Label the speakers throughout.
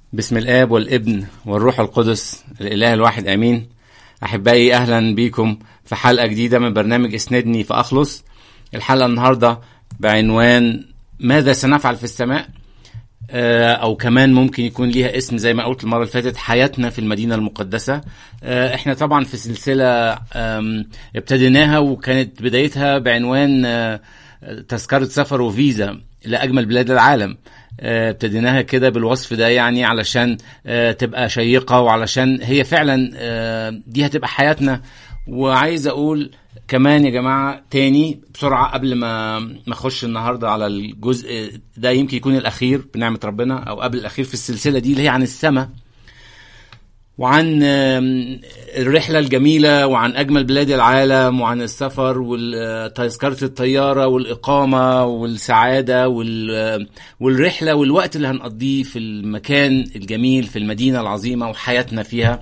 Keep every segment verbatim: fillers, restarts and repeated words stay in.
Speaker 1: بسم الآب والابن والروح القدس الإله الواحد آمين. أحبائي، أهلا بيكم في حلقة جديدة من برنامج اسندني فأخلص. الحلقة النهاردة بعنوان ماذا سنفعل في السماء، أو كمان ممكن يكون ليها اسم زي ما قلت المرة اللي فاتت، حياتنا في المدينة المقدسة. احنا طبعا في سلسلة ابتديناها وكانت بدايتها بعنوان تذكرة سفر وفيزا لأجمل بلاد العالم. ابتديناها كده بالوصف ده يعني علشان تبقى شيقة، وعلشان هي فعلا دي هتبقى حياتنا. وعايز اقول كمان يا جماعة تاني بسرعة قبل ما ما اخش النهاردة على الجزء ده، يمكن يكون الاخير بنعمة ربنا او قبل الاخير في السلسلة دي اللي هي عن السماء وعن الرحلة الجميلة وعن أجمل بلاد العالم وعن السفر وتذكرة الطيارة والإقامة والسعادة والرحلة والوقت اللي هنقضيه في المكان الجميل في المدينة العظيمة وحياتنا فيها.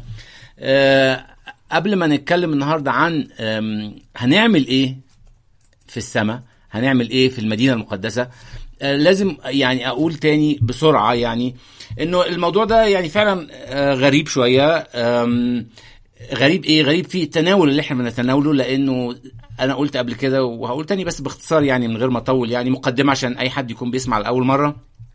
Speaker 1: قبل ما نتكلم النهاردة عن هنعمل إيه في السماء، هنعمل إيه في المدينة المقدسة، لازم يعني أقول تاني بسرعة يعني انه الموضوع ده يعني فعلا غريب شوية. غريب ايه؟ غريب في التناول اللي احنا بنتناوله، لانه انا قلت قبل كده وهقول تاني بس باختصار يعني من غير ما اطول، يعني مقدمة عشان اي حد يكون بيسمع لأول مرة،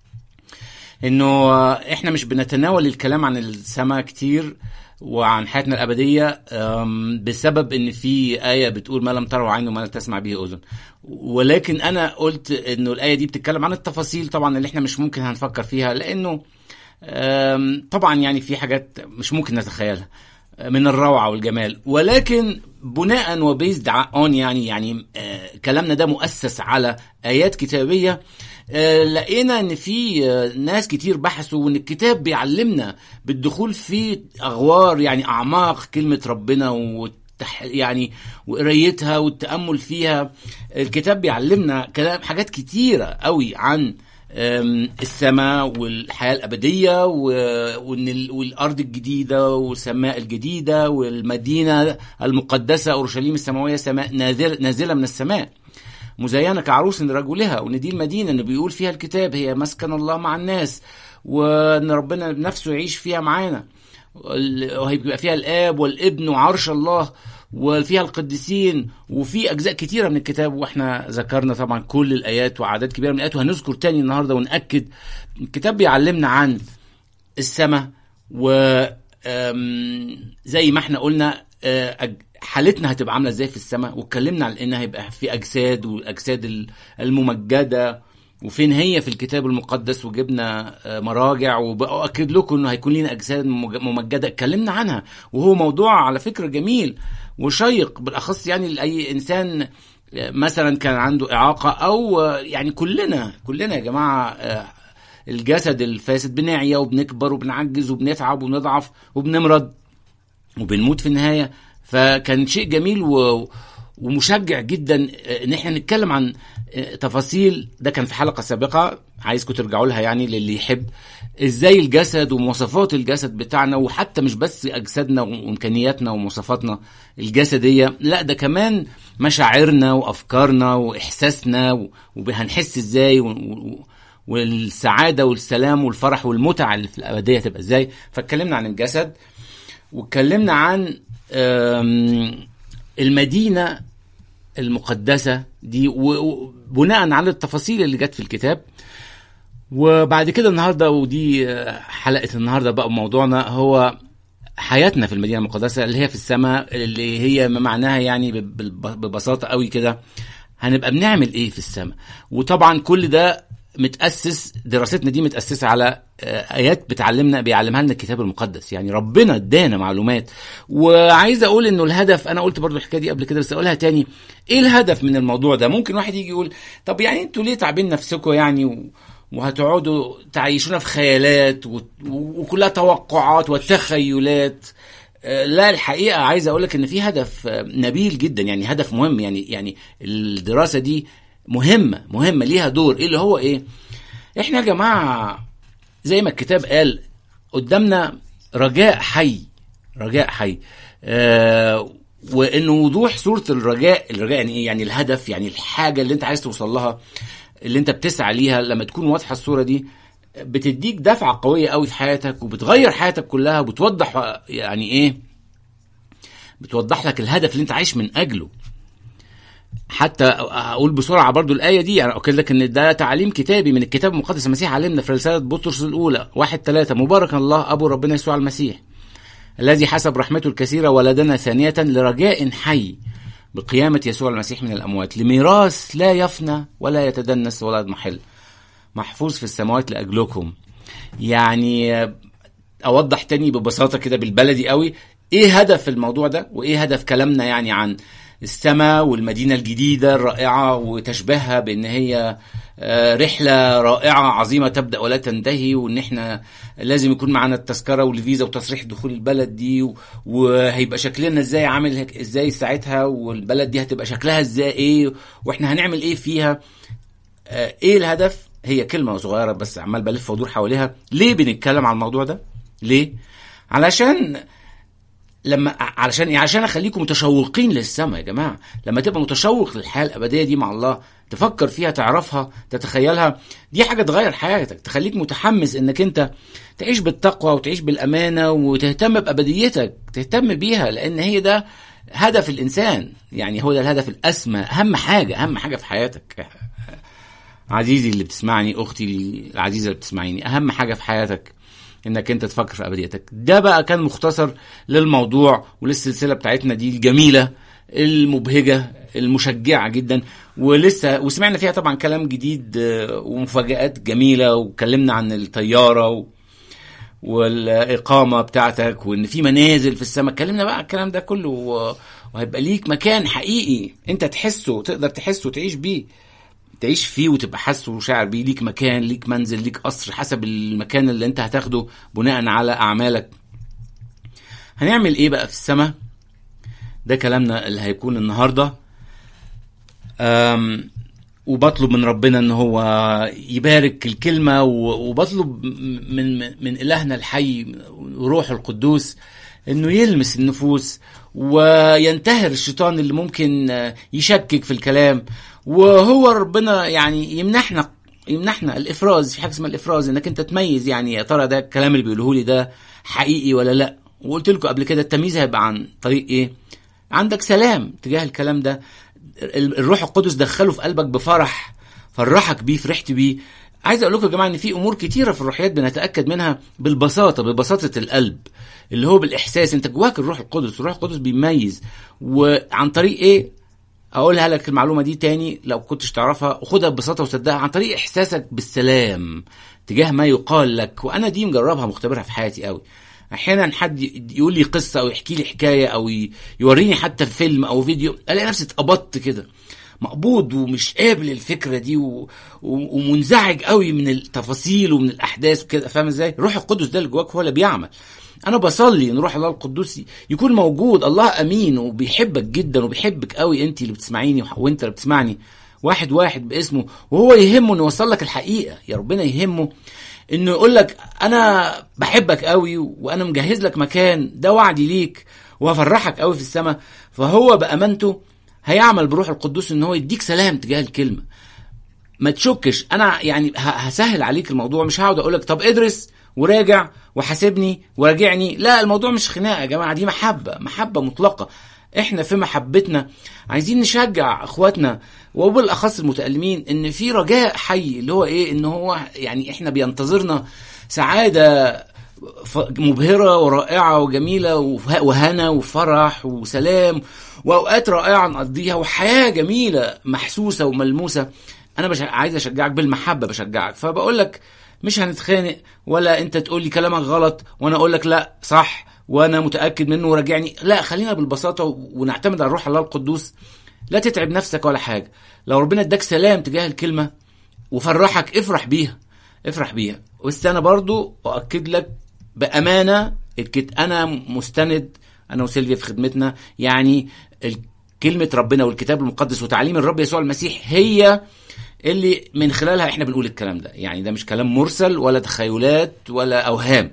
Speaker 1: انه احنا مش بنتناول الكلام عن السماء كتير وعن حياتنا الأبدية بسبب ان في آية بتقول ما لم تروا عين وما لم تسمع به أذن. ولكن انا قلت انه الآية دي بتتكلم عن التفاصيل طبعا اللي احنا مش ممكن هنفكر فيها، لانه طبعا يعني في حاجات مش ممكن نتخيلها من الروعة والجمال، ولكن بناء وبيزد اون يعني يعني كلامنا ده مؤسس على آيات كتابية. لقينا ان في ناس كتير بحثوا وان الكتاب بيعلمنا بالدخول في اغوار يعني اعماق كلمة ربنا والتح يعني وقرايتها والتأمل فيها. الكتاب بيعلمنا كلام حاجات كتيرة قوي عن السماء والحياة الأبدية والأرض الجديدة والسماء الجديدة والمدينة المقدسة أورشليم السماوية، سماء نازلة من السماء مزينة كعروس لرجلها، وان دي المدينة اللي بيقول فيها الكتاب هي مسكن الله مع الناس، وان ربنا نفسه يعيش فيها معانا، وهيبقى فيها الآب والابن وعرش الله وفيها القديسين، وفي أجزاء كتيرة من الكتاب. وإحنا ذكرنا طبعا كل الآيات وعدد كبيرة من الآيات، وهنذكر تاني النهاردة ونأكد. الكتاب بيعلمنا عن السماء، وزي ما احنا قلنا حالتنا هتبقى عاملة ازاي في السماء، واتكلمنا عن انها هيبقى في أجساد والأجساد الممجدة وفين هي في الكتاب المقدس، وجبنا مراجع وبأكد لكم انه هيكون لنا أجساد ممجدة اتكلمنا عنها، وهو موضوع على فكرة جميل وشيق بالأخص يعني لأي إنسان مثلا كان عنده إعاقة، أو يعني كلنا كلنا يا جماعة الجسد الفاسد بنعيا وبنكبر وبنعجز وبنتعب وبنضعف وبنمرض وبنموت في النهاية. فكان شيء جميل و ومشجع جدا ان احنا نتكلم عن تفاصيل. ده كان في حلقة سابقة عايزكم ترجعوا لها يعني للي يحب، ازاي الجسد ومواصفات الجسد بتاعنا، وحتى مش بس اجسادنا وامكانياتنا ومواصفاتنا الجسدية، لا ده كمان مشاعرنا وافكارنا واحساسنا، وهنحس ازاي والسعادة والسلام والفرح والمتعة اللي في الابدية تبقى ازاي. فاتكلمنا عن الجسد واتكلمنا عن المدينة المقدسة دي وبناء على التفاصيل اللي جت في الكتاب. وبعد كده النهاردة، ودي حلقة النهاردة بقى، موضوعنا هو حياتنا في المدينة المقدسة اللي هي في السماء، اللي هي ما معناها يعني ببساطة قوي كده هنبقى بنعمل ايه في السماء. وطبعا كل ده متأسس، دراستنا دي متأسسة على آيات بتعلمنا بيعلمها لنا الكتاب المقدس، يعني ربنا ادانا معلومات. وعايز اقول انه الهدف، انا قلت برضو الحكاية دي قبل كده بس اقولها تاني، ايه الهدف من الموضوع ده؟ ممكن واحد يجي يقول طب يعني انتوا ليه تعبين نفسكم يعني وهتقعدوا تعيشونا في خيالات وكلها توقعات وتخيلات؟ لا، الحقيقة عايز اقولك ان في هدف نبيل جدا، يعني هدف مهم، يعني يعني الدراسة دي مهمة مهمة ليها دور. ايه اللي هو ايه؟ احنا يا جماعة زي ما الكتاب قال قدامنا رجاء حي، رجاء حي آه وانه وضوح صورة الرجاء. الرجاء يعني ايه؟ يعني الهدف، يعني الحاجة اللي انت عايز توصل لها، اللي انت بتسعى ليها. لما تكون واضحة الصورة دي بتديك دفعة قوية قوي في حياتك، وبتغير حياتك كلها، وبتوضح يعني ايه، بتوضح لك الهدف اللي انت عايش من اجله. حتى اقول بسرعة برضو الآية دي، يعني اقول لك ان ده تعليم كتابي من الكتاب المقدس. المسيح علمنا في رسالة بطرس الاولى واحد ثلاثة: مبارك الله ابو ربنا يسوع المسيح الذي حسب رحمته الكثيرة ولدنا ثانية لرجاء حي بقيامة يسوع المسيح من الأموات، لميراث لا يفنى ولا يتدنس ولا يضمحل، محفوظ في السماوات لأجلكم. يعني أوضح تاني ببساطة كده بالبلدي قوي إيه هدف الموضوع ده، وإيه هدف كلامنا يعني عن السماء والمدينة الجديدة الرائعة، وتشبهها بأن هي رحلة رائعة عظيمة تبدأ ولا تنتهي، وأن احنا لازم يكون معنا التذكرة والفيزا وتصريح دخول البلد دي، وهيبقى شكلنا ازاي، عامل ازاي ساعتها، والبلد دي هتبقى شكلها ازاي ايه، واحنا هنعمل ايه فيها. ايه الهدف؟ هي كلمة صغيرة بس عمال بلف ودور حواليها. ليه بنتكلم على الموضوع ده؟ ليه؟ علشان لما علشان يعني عشان اخليكم متشوقين للسماء يا جماعه. لما تبقى متشوق للحياه الابديه دي مع الله، تفكر فيها، تعرفها، تتخيلها، دي حاجه تغير حياتك، تخليك متحمس انك انت تعيش بالتقوى وتعيش بالامانه وتهتم بابديتك، تهتم بيها، لان هي ده هدف الانسان. يعني هو ده الهدف الاسمى، اهم حاجه اهم حاجه في حياتك. عزيزي اللي بتسمعني، اختي العزيزه اللي بتسمعيني، اهم حاجه في حياتك انك انت تفكر في ابديتك. ده بقى كان مختصر للموضوع وللسلسله بتاعتنا دي الجميله المبهجه المشجعه جدا، ولسه وسمعنا فيها طبعا كلام جديد ومفاجآت جميله، وكلمنا عن الطياره والاقامه بتاعتك، وان في منازل في السماء. اتكلمنا بقى الكلام ده كله، وهيبقى ليك مكان حقيقي انت تحسه، تقدر تحسه وتعيش بيه، تعيش فيه وتبقى حاسه وشاعر بيه. ليك مكان، ليك منزل، ليك قصر، حسب المكان اللي انت هتاخده بناء على اعمالك. هنعمل ايه بقى في السماء؟ ده كلامنا اللي هيكون النهاردة. أم وبطلب من ربنا ان هو يبارك الكلمة، وبطلب من من إلهنا الحي وروح القدوس انه يلمس النفوس وينتهر الشيطان اللي ممكن يشكك في الكلام، وهو ربنا يعني يمنحنا يمنحنا الافراز. في حاجه اسمها الافراز، انك انت تميز يعني يا ترى ده الكلام اللي بيقوله لي ده حقيقي ولا لا. وقلت لكم قبل كده التمييز هيبقى عن طريق ايه؟ عندك سلام تجاه الكلام ده، الروح القدس دخله في قلبك بفرح، فرحك بيه، فرحت بيه. عايز اقول لكم يا جماعه ان في امور كتيره في الروحيات بنتاكد منها بالبساطه، ببساطه القلب اللي هو بالاحساس. انت جواك الروح القدس، الروح القدس بيميز. وعن طريق ايه؟ اقولها لك المعلومه دي تاني لو كنتش تعرفها، خدها ببساطه وصدقها. عن طريق احساسك بالسلام تجاه ما يقال لك. وانا دي مجربها، مختبرها في حياتي قوي. احيانا حد يقول لي قصه او يحكي لي حكايه او يوريني حتى في فيلم او فيديو، الاقي نفسي اتقبضت كده، مقبوض ومش قابل الفكره دي و... ومنزعج قوي من التفاصيل ومن الاحداث وكده. فاهم ازاي؟ روح القدس ده اللي جواك هو اللي بيعمل. انا بصلي ان روح الله القدوس يكون موجود. الله امين وبيحبك جدا وبيحبك قوي، انت اللي بتسمعيني وانت اللي بتسمعني، واحد واحد باسمه، وهو يهمه انه يوصل لك الحقيقه. يا ربنا يهمه انه يقول لك انا بحبك قوي وانا مجهز لك مكان، ده وعدي ليك وهفرحك قوي في السماء. فهو بامانته هيعمل بروح القدوس ان هو يديك سلام تجاه الكلمه. ما تشكش. انا يعني هسهل عليك الموضوع، مش هقعد اقول لك طب ادرس وراجع وحاسبني وراجعني. لا، الموضوع مش خناقه يا جماعه، دي محبه، محبه مطلقه. احنا في محبتنا عايزين نشجع اخواتنا وبالاخص المتألمين ان في رجاء حي، اللي هو ايه؟ ان هو يعني احنا بينتظرنا سعاده مبهره ورائعه وجميله وهنا وفرح وسلام واوقات رائعه نقضيها وحياه جميله محسوسه وملموسه. انا بش... عايز اشجعك بالمحبه، بشجعك. فبقول لك مش هنتخانق، ولا انت تقول لي كلامك غلط وانا اقول لك لا صح وانا متاكد منه وراجعني. لا، خلينا بالبساطه ونعتمد على روح الله القدوس. لا تتعب نفسك ولا حاجه. لو ربنا اداك سلام تجاه الكلمه وفرحك، افرح بيها، افرح بيها. بس انا برضو اؤكد لك بامانه، انا مستند، انا وسيلفيا في خدمتنا، يعني كلمه ربنا والكتاب المقدس وتعليم الرب يسوع المسيح هي اللي من خلالها احنا بنقول الكلام ده. يعني ده مش كلام مرسل ولا تخيلات ولا اوهام.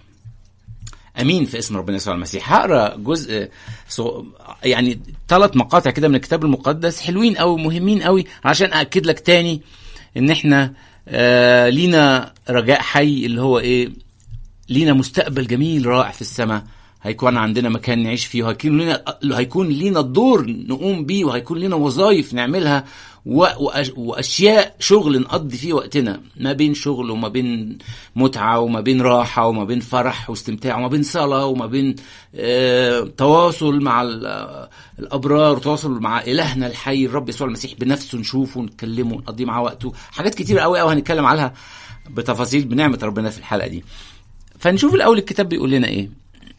Speaker 1: امين في اسم ربنا يسوع المسيح. هقرا جزء يعني ثلاث مقاطع كده من الكتاب المقدس حلوين قوي، مهمين قوي، عشان ااكد لك تاني ان احنا آه لينا رجاء حي اللي هو ايه؟ لينا مستقبل جميل رائع في السماء، هيكون عندنا مكان نعيش فيه، وهيكون لنا هيكون لينا دور نقوم بيه، وهيكون لنا وظائف نعملها واشياء شغل نقضي فيه وقتنا، ما بين شغل وما بين متعه وما بين راحه وما بين فرح واستمتاع وما بين صلاه وما بين آه تواصل مع الابرار وتواصل مع الهنا الحي الرب يسوع المسيح بنفسه، نشوفه ونكلمه ونقضي معاه وقته. حاجات كتير قوي قوي هنتكلم عنها بتفاصيل بنعمه ربنا في الحلقه دي. فنشوف الاول الكتاب بيقول لنا ايه.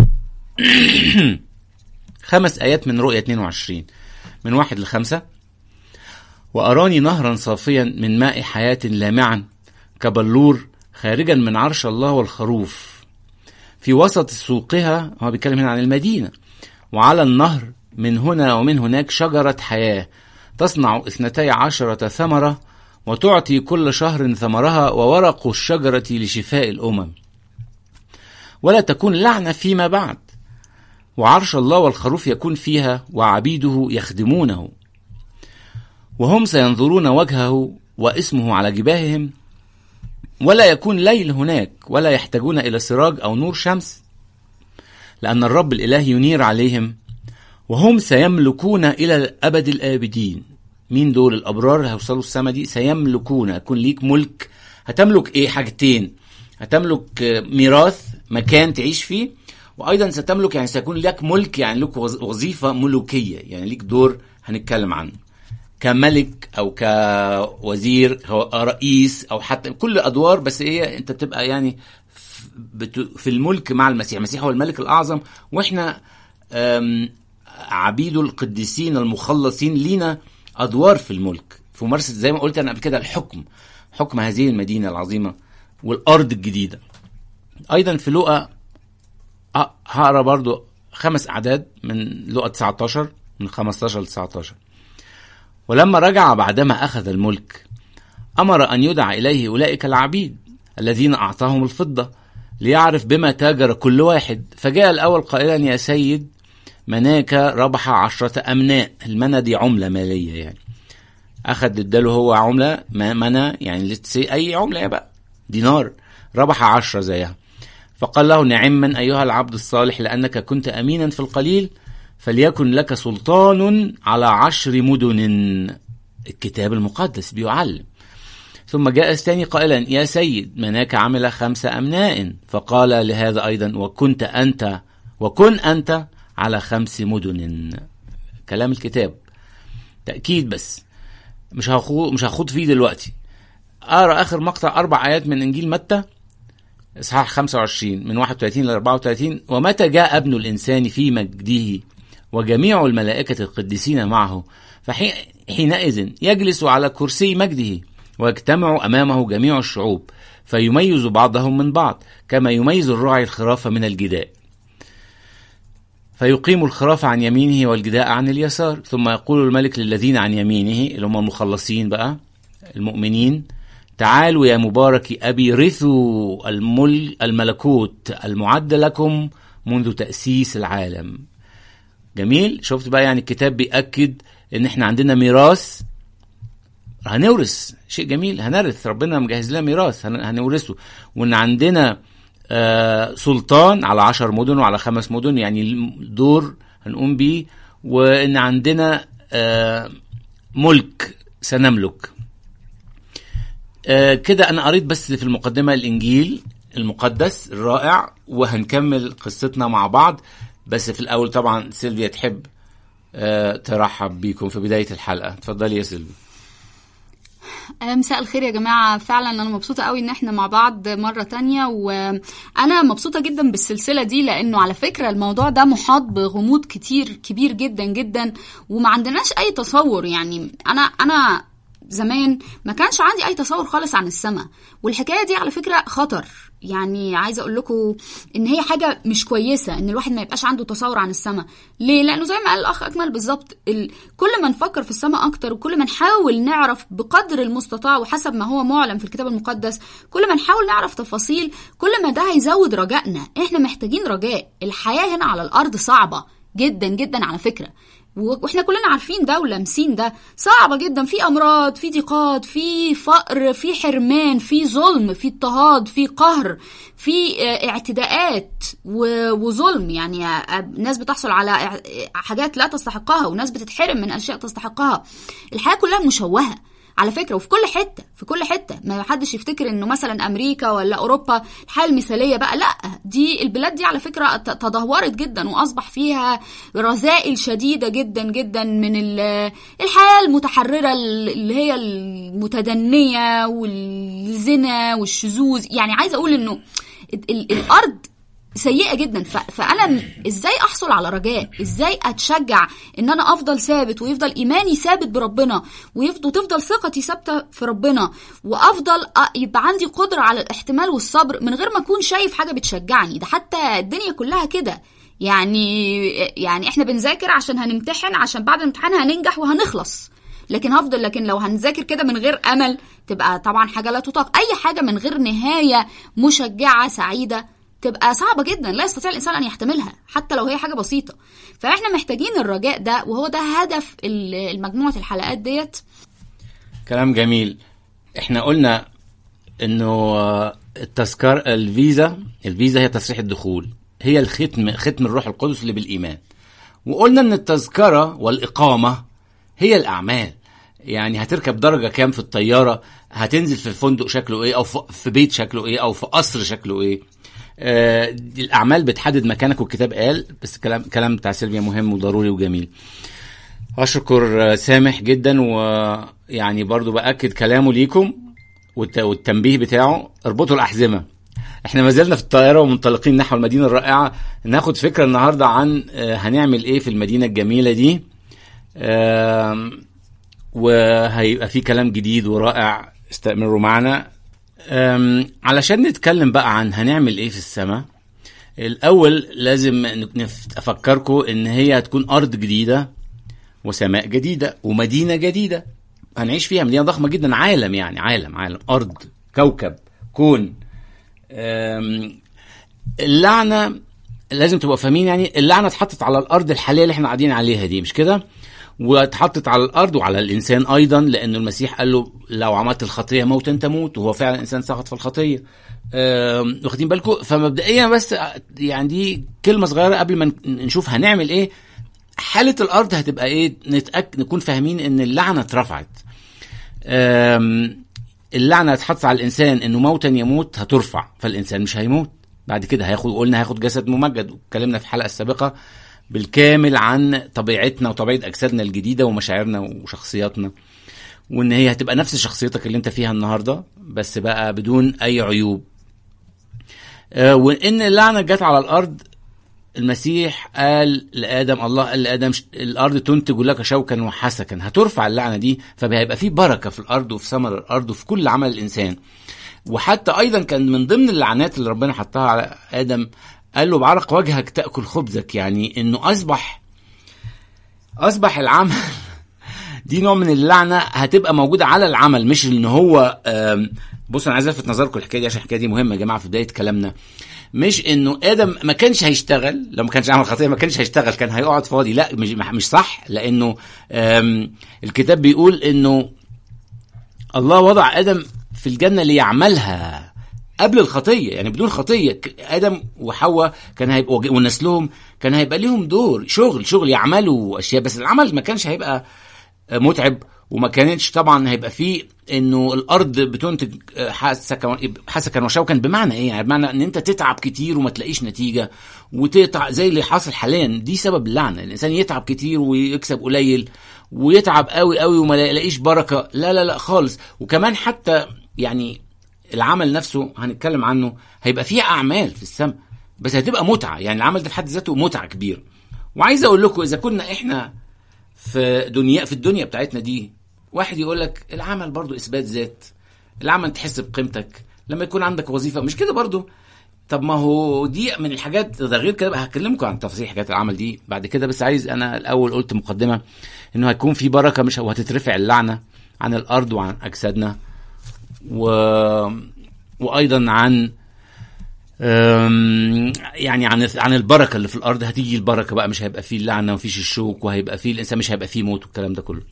Speaker 1: خمس ايات من رؤية اتنين وعشرين من واحد لخمسة. وأراني نهرا صافيا من ماء حياة لامعا كبلور خارجا من عرش الله والخروف في وسط سوقها. هو بيتكلم هنا عن المدينة. وعلى النهر من هنا ومن هناك شجرة حياة تصنع اثنتي عشرة ثمرة وتعطي كل شهر ثمرها، وورق الشجرة لشفاء الأمم، ولا تكون لعنة فيما بعد. وعرش الله والخروف يكون فيها وعبيده يخدمونه، وهم سينظرون وجهه واسمه على جباههم، ولا يكون ليل هناك، ولا يحتاجون إلى سراج أو نور شمس، لأن الرب الإله ينير عليهم، وهم سيملكون إلى أبد الآبدين. مين دول الأبرار اللي هيوصلوا السما دي؟ سيملكون، يكون ليك ملك. هتملك إيه؟ حاجتين، هتملك ميراث، مكان تعيش فيه، وأيضا ستملك يعني سيكون لك ملك، يعني لك وظيفة ملوكية، يعني لك دور هنتكلم عنه كملك أو كوزير أو رئيس أو حتى كل أدوار. بس إيه؟ أنت بتبقى يعني في الملك مع المسيح. المسيح هو الملك الأعظم، وإحنا عبيده القديسين المخلصين، لينا أدوار في الملك، في ممارسة زي ما قلت أنا قبل كده الحكم، حكم هذه المدينة العظيمة والأرض الجديدة. أيضا في لوقا هقرأ برضو خمس أعداد من لوقا تسعة عشر من خمستاشر ل تسعة عشر. ولما رجع بعدما أخذ الملك أمر أن يدعى إليه أولئك العبيد الذين أعطاهم الفضة ليعرف بما تاجر كل واحد. فجاء الأول قائلا يا سيد مناك ربح عشرة أمناء. المنى دي عملة مالية، يعني أخذ اداله هو عملة منى، يعني أي عملة يبقى دينار، ربح عشرة زيها. فقال له نعما أيها العبد الصالح، لأنك كنت أمينا في القليل فليكن لك سلطان على عشر مدن. الكتاب المقدس بيعلم. ثم جاء الثاني قائلا يا سيد مناك عمل خمس أمناء. فقال لهذا أيضا وكنت أنت وكن أنت على خمس مدن. كلام الكتاب تأكيد، بس مش هخوض مش هخوض فيه دلوقتي. أقرأ آخر مقطع أربع آيات من إنجيل متى إصحاح خمسة وعشرين من واحد وثلاثين ل أربعة وثلاثين. ومتى جاء ابن الإنسان في مجده وجميع الملائكة القديسين معه، فحينئذ يجلس على كرسي مجده ويجتمع أمامه جميع الشعوب، فيميز بعضهم من بعض كما يميز الراعي الخراف من الجداء، فيقيم الخراف عن يمينه والجداء عن اليسار. ثم يقول الملك للذين عن يمينه اللي هم المخلصين بقى المؤمنين تعالوا يا مبارك أبي رثوا المل الملكوت المعد لكم منذ تأسيس العالم. جميل. شفت بقى يعني الكتاب بيأكد ان احنا عندنا ميراث هنورث، شيء جميل، هنرث، ربنا مجهز لنا ميراث هنورثه، وان عندنا آه سلطان على عشر مدن وعلى خمس مدن، يعني دور هنقوم بيه، وان عندنا آه ملك سنملك. آه كده انا قريت بس في المقدمة الانجيل المقدس الرائع، وهنكمل قصتنا مع بعض. بس في الاول طبعا سيلفيا تحب آه ترحب بيكم في بداية الحلقة. اتفضلي يا سيلفيا.
Speaker 2: مساء الخير يا جماعة. فعلا أنا مبسوطة قوي إن احنا مع بعض مرة تانية، وأنا مبسوطة جدا بالسلسلة دي، لأنه على فكرة الموضوع ده محاط بغموض كتير كبير جدا جدا، وما عندناش أي تصور. يعني أنا أنا زمان ما كانش عندي أي تصور خالص عن السماء، والحكاية دي على فكرة خطر. يعني عايزة أقول لكم إن هي حاجة مش كويسة إن الواحد ما يبقاش عنده تصور عن السماء. ليه؟ لأنه زي ما قال الأخ أكمل بالظبط، كل ما نفكر في السماء أكتر، وكل ما نحاول نعرف بقدر المستطاع وحسب ما هو معلن في الكتاب المقدس، كل ما نحاول نعرف تفاصيل، كل ما ده هيزود رجائنا. إحنا محتاجين رجاء. الحياة هنا على الأرض صعبة جدا جدا على فكرة، واحنا كلنا عارفين ده ولامسين ده، صعبة جدا، في امراض، في ضيقات، في فقر، في حرمان، في ظلم، في اضطهاد، في قهر، في اعتداءات وظلم. يعني ناس بتحصل على حاجات لا تستحقها، وناس بتتحرم من اشياء تستحقها. الحياة كلها مشوهة على فكرة، وفي كل حتة في كل حتة. ما حدش يفتكر انه مثلا امريكا ولا اوروبا الحياة المثالية بقى، لا، دي البلاد دي على فكرة تدهورت جدا، واصبح فيها رذائل شديدة جدا جدا من الحياة المتحررة اللي هي المتدنية والزنا والشذوذ. يعني عايزة اقول انه الارض سيئة جدا. فأنا إزاي أحصل على رجاء؟ إزاي أتشجع إن أنا أفضل ثابت، ويفضل إيماني ثابت بربنا، ويفضل تفضل ثقتي ثابتة في ربنا، وأفضل يبقى عندي قدرة على الاحتمال والصبر من غير ما أكون شايف حاجة بتشجعني؟ ده حتى الدنيا كلها كده. يعني يعني إحنا بنذاكر عشان هنمتحن، عشان بعد الامتحان هننجح وهنخلص، لكن هفضل لكن لو هنذاكر كده من غير أمل تبقى طبعا حاجة لا تطاق. أي حاجة من غير نهاية مشجعة سعيدة تبقى صعبة جدا، لا يستطيع الإنسان أن يحتملها حتى لو هي حاجة بسيطة. فإحنا محتاجين الرجاء ده، وهو ده هدف المجموعة الحلقات ديت.
Speaker 1: كلام جميل. إحنا قلنا إنه التذكار الفيزا الفيزا هي تصريح الدخول، هي الختم ختم الروح القدس اللي بالإيمان. وقلنا إن التذكرة والإقامة هي الأعمال. يعني هتركب درجة كام في الطيارة، هتنزل في فندق شكله إيه، أو في بيت شكله إيه، أو في قصر شكله إيه. آه الأعمال بتحدد مكانك، والكتاب قال. بس كلام كلام بتاع سيلفيا مهم وضروري وجميل. أشكر سامح جدا، ويعني برضو بأكد كلامه ليكم والتنبيه بتاعه. اربطوا الأحزمة. احنا ما زلنا في الطائرة ومنطلقين نحو المدينة الرائعة. ناخد فكرة النهاردة عن آه هنعمل ايه في المدينة الجميلة دي، آه وهيبقى في كلام جديد ورائع. استمروا معنا علشان نتكلم بقى عن هنعمل ايه في السماء. الاول لازم افكركم ان هي هتكون ارض جديدة وسماء جديدة ومدينة جديدة هنعيش فيها. مدينة ضخمة جدا، عالم يعني عالم عالم ارض، كوكب، كون. اللعنة لازم تبقوا فاهمين، يعني اللعنة اتحطت على الارض الحالية اللي احنا قاعدين عليها دي، مش كده؟ واتحطت على الارض وعلى الانسان ايضا، لان المسيح قال له لو عملت الخطيه موتا تموت، وهو فعلا الانسان سقط في الخطيه. واخدين بالكم؟ فمبدئيا بس يعني دي كلمه صغيره قبل ما نشوف هنعمل ايه. حاله الارض هتبقى ايه؟ نتاكد نكون فاهمين ان اللعنه اترفعت. اللعنه اتحطت على الانسان انه موتا يموت، هترفع، فالانسان مش هيموت بعد كده. هياخد قلنا هياخد جسد ممجد، واتكلمنا في الحلقه السابقه بالكامل عن طبيعتنا وطبيعة أجسادنا الجديدة ومشاعرنا وشخصياتنا، وإن هي هتبقى نفس شخصيتك اللي انت فيها النهاردة، بس بقى بدون أي عيوب. آه وإن اللعنة جت على الأرض. المسيح قال لآدم، الله قال لآدم الأرض تنتج لك شوكا وحسكا. هترفع اللعنة دي، فهيبقى في بركة في الأرض وفي ثمر الأرض وفي كل عمل الإنسان. وحتى أيضا كان من ضمن اللعنات اللي ربنا حطها على آدم، قال له بعرق وجهك تأكل خبزك. يعني انه اصبح اصبح العمل دي نوع من اللعنة هتبقى موجودة على العمل، مش ان هو بصوا انا عايز الفت نظركم الحكاية دي عشان الحكاية دي مهمة يا جماعة في بداية كلامنا. مش انه ادم ما كانش هيشتغل، لو ما كانش عمل خطية ما كانش هيشتغل، كان هيقعد فاضي. لا، مش مش صح، لانه الكتاب بيقول انه الله وضع ادم في الجنة ليعملها قبل الخطية. يعني بدون خطية آدم وحواء كان هيبقوا ونسلهم كان هيبقى ليهم دور شغل شغل يعملوا أشياء، بس العمل ما كانش هيبقى متعب، وما كانتش طبعا هيبقى فيه انه الارض بتنتج حسكا وشوكا. بمعنى ايه؟ يعني بمعنى ان انت تتعب كتير وما تلاقيش نتيجة، وتقطع زي اللي حاصل حاليا. دي سبب اللعنة، الانسان يتعب كتير ويكسب قليل، ويتعب قوي قوي وما يلاقيش بركة. لا لا لا خالص. وكمان حتى يعني العمل نفسه هنتكلم عنه هيبقى فيه اعمال في السماء، بس هتبقى متعة. يعني العمل ده في حد ذاته متعة كبيرة. وعايز اقول لكم اذا كنا احنا في دنيا في الدنيا بتاعتنا دي، واحد يقول لك العمل برضو اثبات ذات، العمل تحس بقيمتك لما يكون عندك وظيفة، مش كده برضو؟ طب ما هو دي من الحاجات ده غير كده. هكلمكم عن تفاصيل حاجات العمل دي بعد كده، بس عايز انا الاول قلت مقدمة انه هيكون في بركة، مش وهتترفع اللعنة عن الارض وعن اجسادنا، و... وايضا عن يعني عن عن البركه اللي في الارض. هتيجي البركه بقى، مش هيبقى فيه اللعنه ومفيش الشوك، وهيبقى فيه الانسان مش هيبقى فيه موت والكلام ده كله.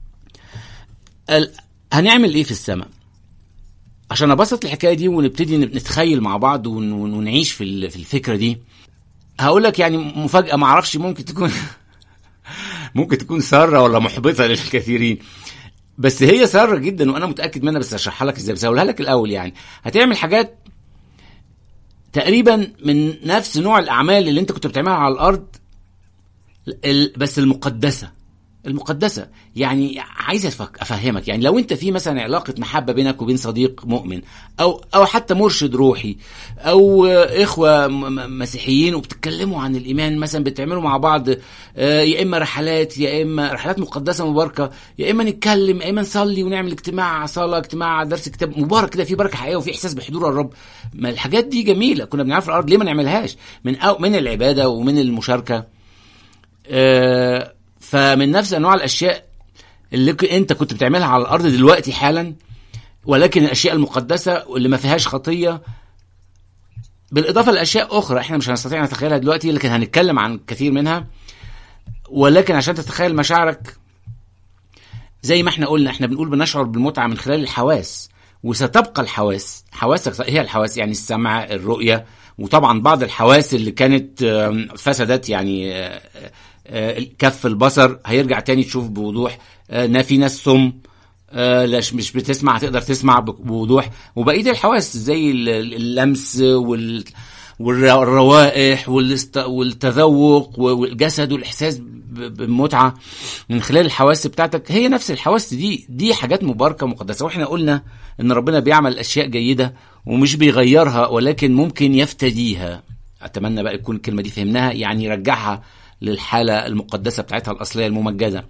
Speaker 1: هنعمل ايه في السماء عشان ابسط الحكايه دي ونبتدي نتخيل مع بعض ونعيش في في الفكره دي؟ هقول لك يعني مفاجاه، ما اعرفش ممكن تكون ممكن تكون ساره ولا محبطه للكثيرين، بس هي ساره جدا وانا متاكد منها. بس اشرحها لك ازاي، بس هقولها لك الاول. يعني هتعمل حاجات تقريبا من نفس نوع الاعمال اللي انت كنت بتعملها على الارض، بس المقدسه. المقدسة يعني عايز افهمك، يعني لو انت في مثلا علاقة محبة بينك وبين صديق مؤمن او او حتى مرشد روحي او اخوة مسيحيين وبتتكلموا عن الايمان، مثلا بتعملوا مع بعض يا اما رحلات يا اما رحلات مقدسة مباركة، يا اما نتكلم يا اما نصلي ونعمل اجتماع صلاة، اجتماع درس كتاب مبارك كده، في بركة حقيقية وفي احساس بحضور الرب. ما الحاجات دي جميلة كنا بنعرف الارض، ليه ما نعملهاش من أو من العبادة ومن المشاركة؟ أه فمن نفس انواع الاشياء اللي انت كنت بتعملها على الارض دلوقتي حالا، ولكن الاشياء المقدسه واللي ما فيهاش خطيه، بالاضافه لاشياء اخرى احنا مش هنستطيع نتخيلها دلوقتي، لكن هنتكلم عن كثير منها. ولكن عشان تتخيل مشاعرك، زي ما احنا قلنا، احنا بنقول بنشعر بالمتعه من خلال الحواس، وستبقى الحواس. حواسك هي الحواس، يعني السمع، الرؤيه، وطبعا بعض الحواس اللي كانت فسدت، يعني كف البصر هيرجع تاني تشوف بوضوح. في ناس صم لاش مش بتسمع، هتقدر تسمع بوضوح. وبقيه الحواس زي اللمس والروائح والتذوق والجسد والاحساس بالمتعه من خلال الحواس بتاعتك، هي نفس الحواس دي. دي حاجات مباركه مقدسه. واحنا قلنا ان ربنا بيعمل اشياء جيده ومش بيغيرها، ولكن ممكن يفتديها. اتمنى بقى يكون الكلمه دي فهمناها، يعني يرجعها للحالة المقدسة بتاعتها الأصلية الممجدة.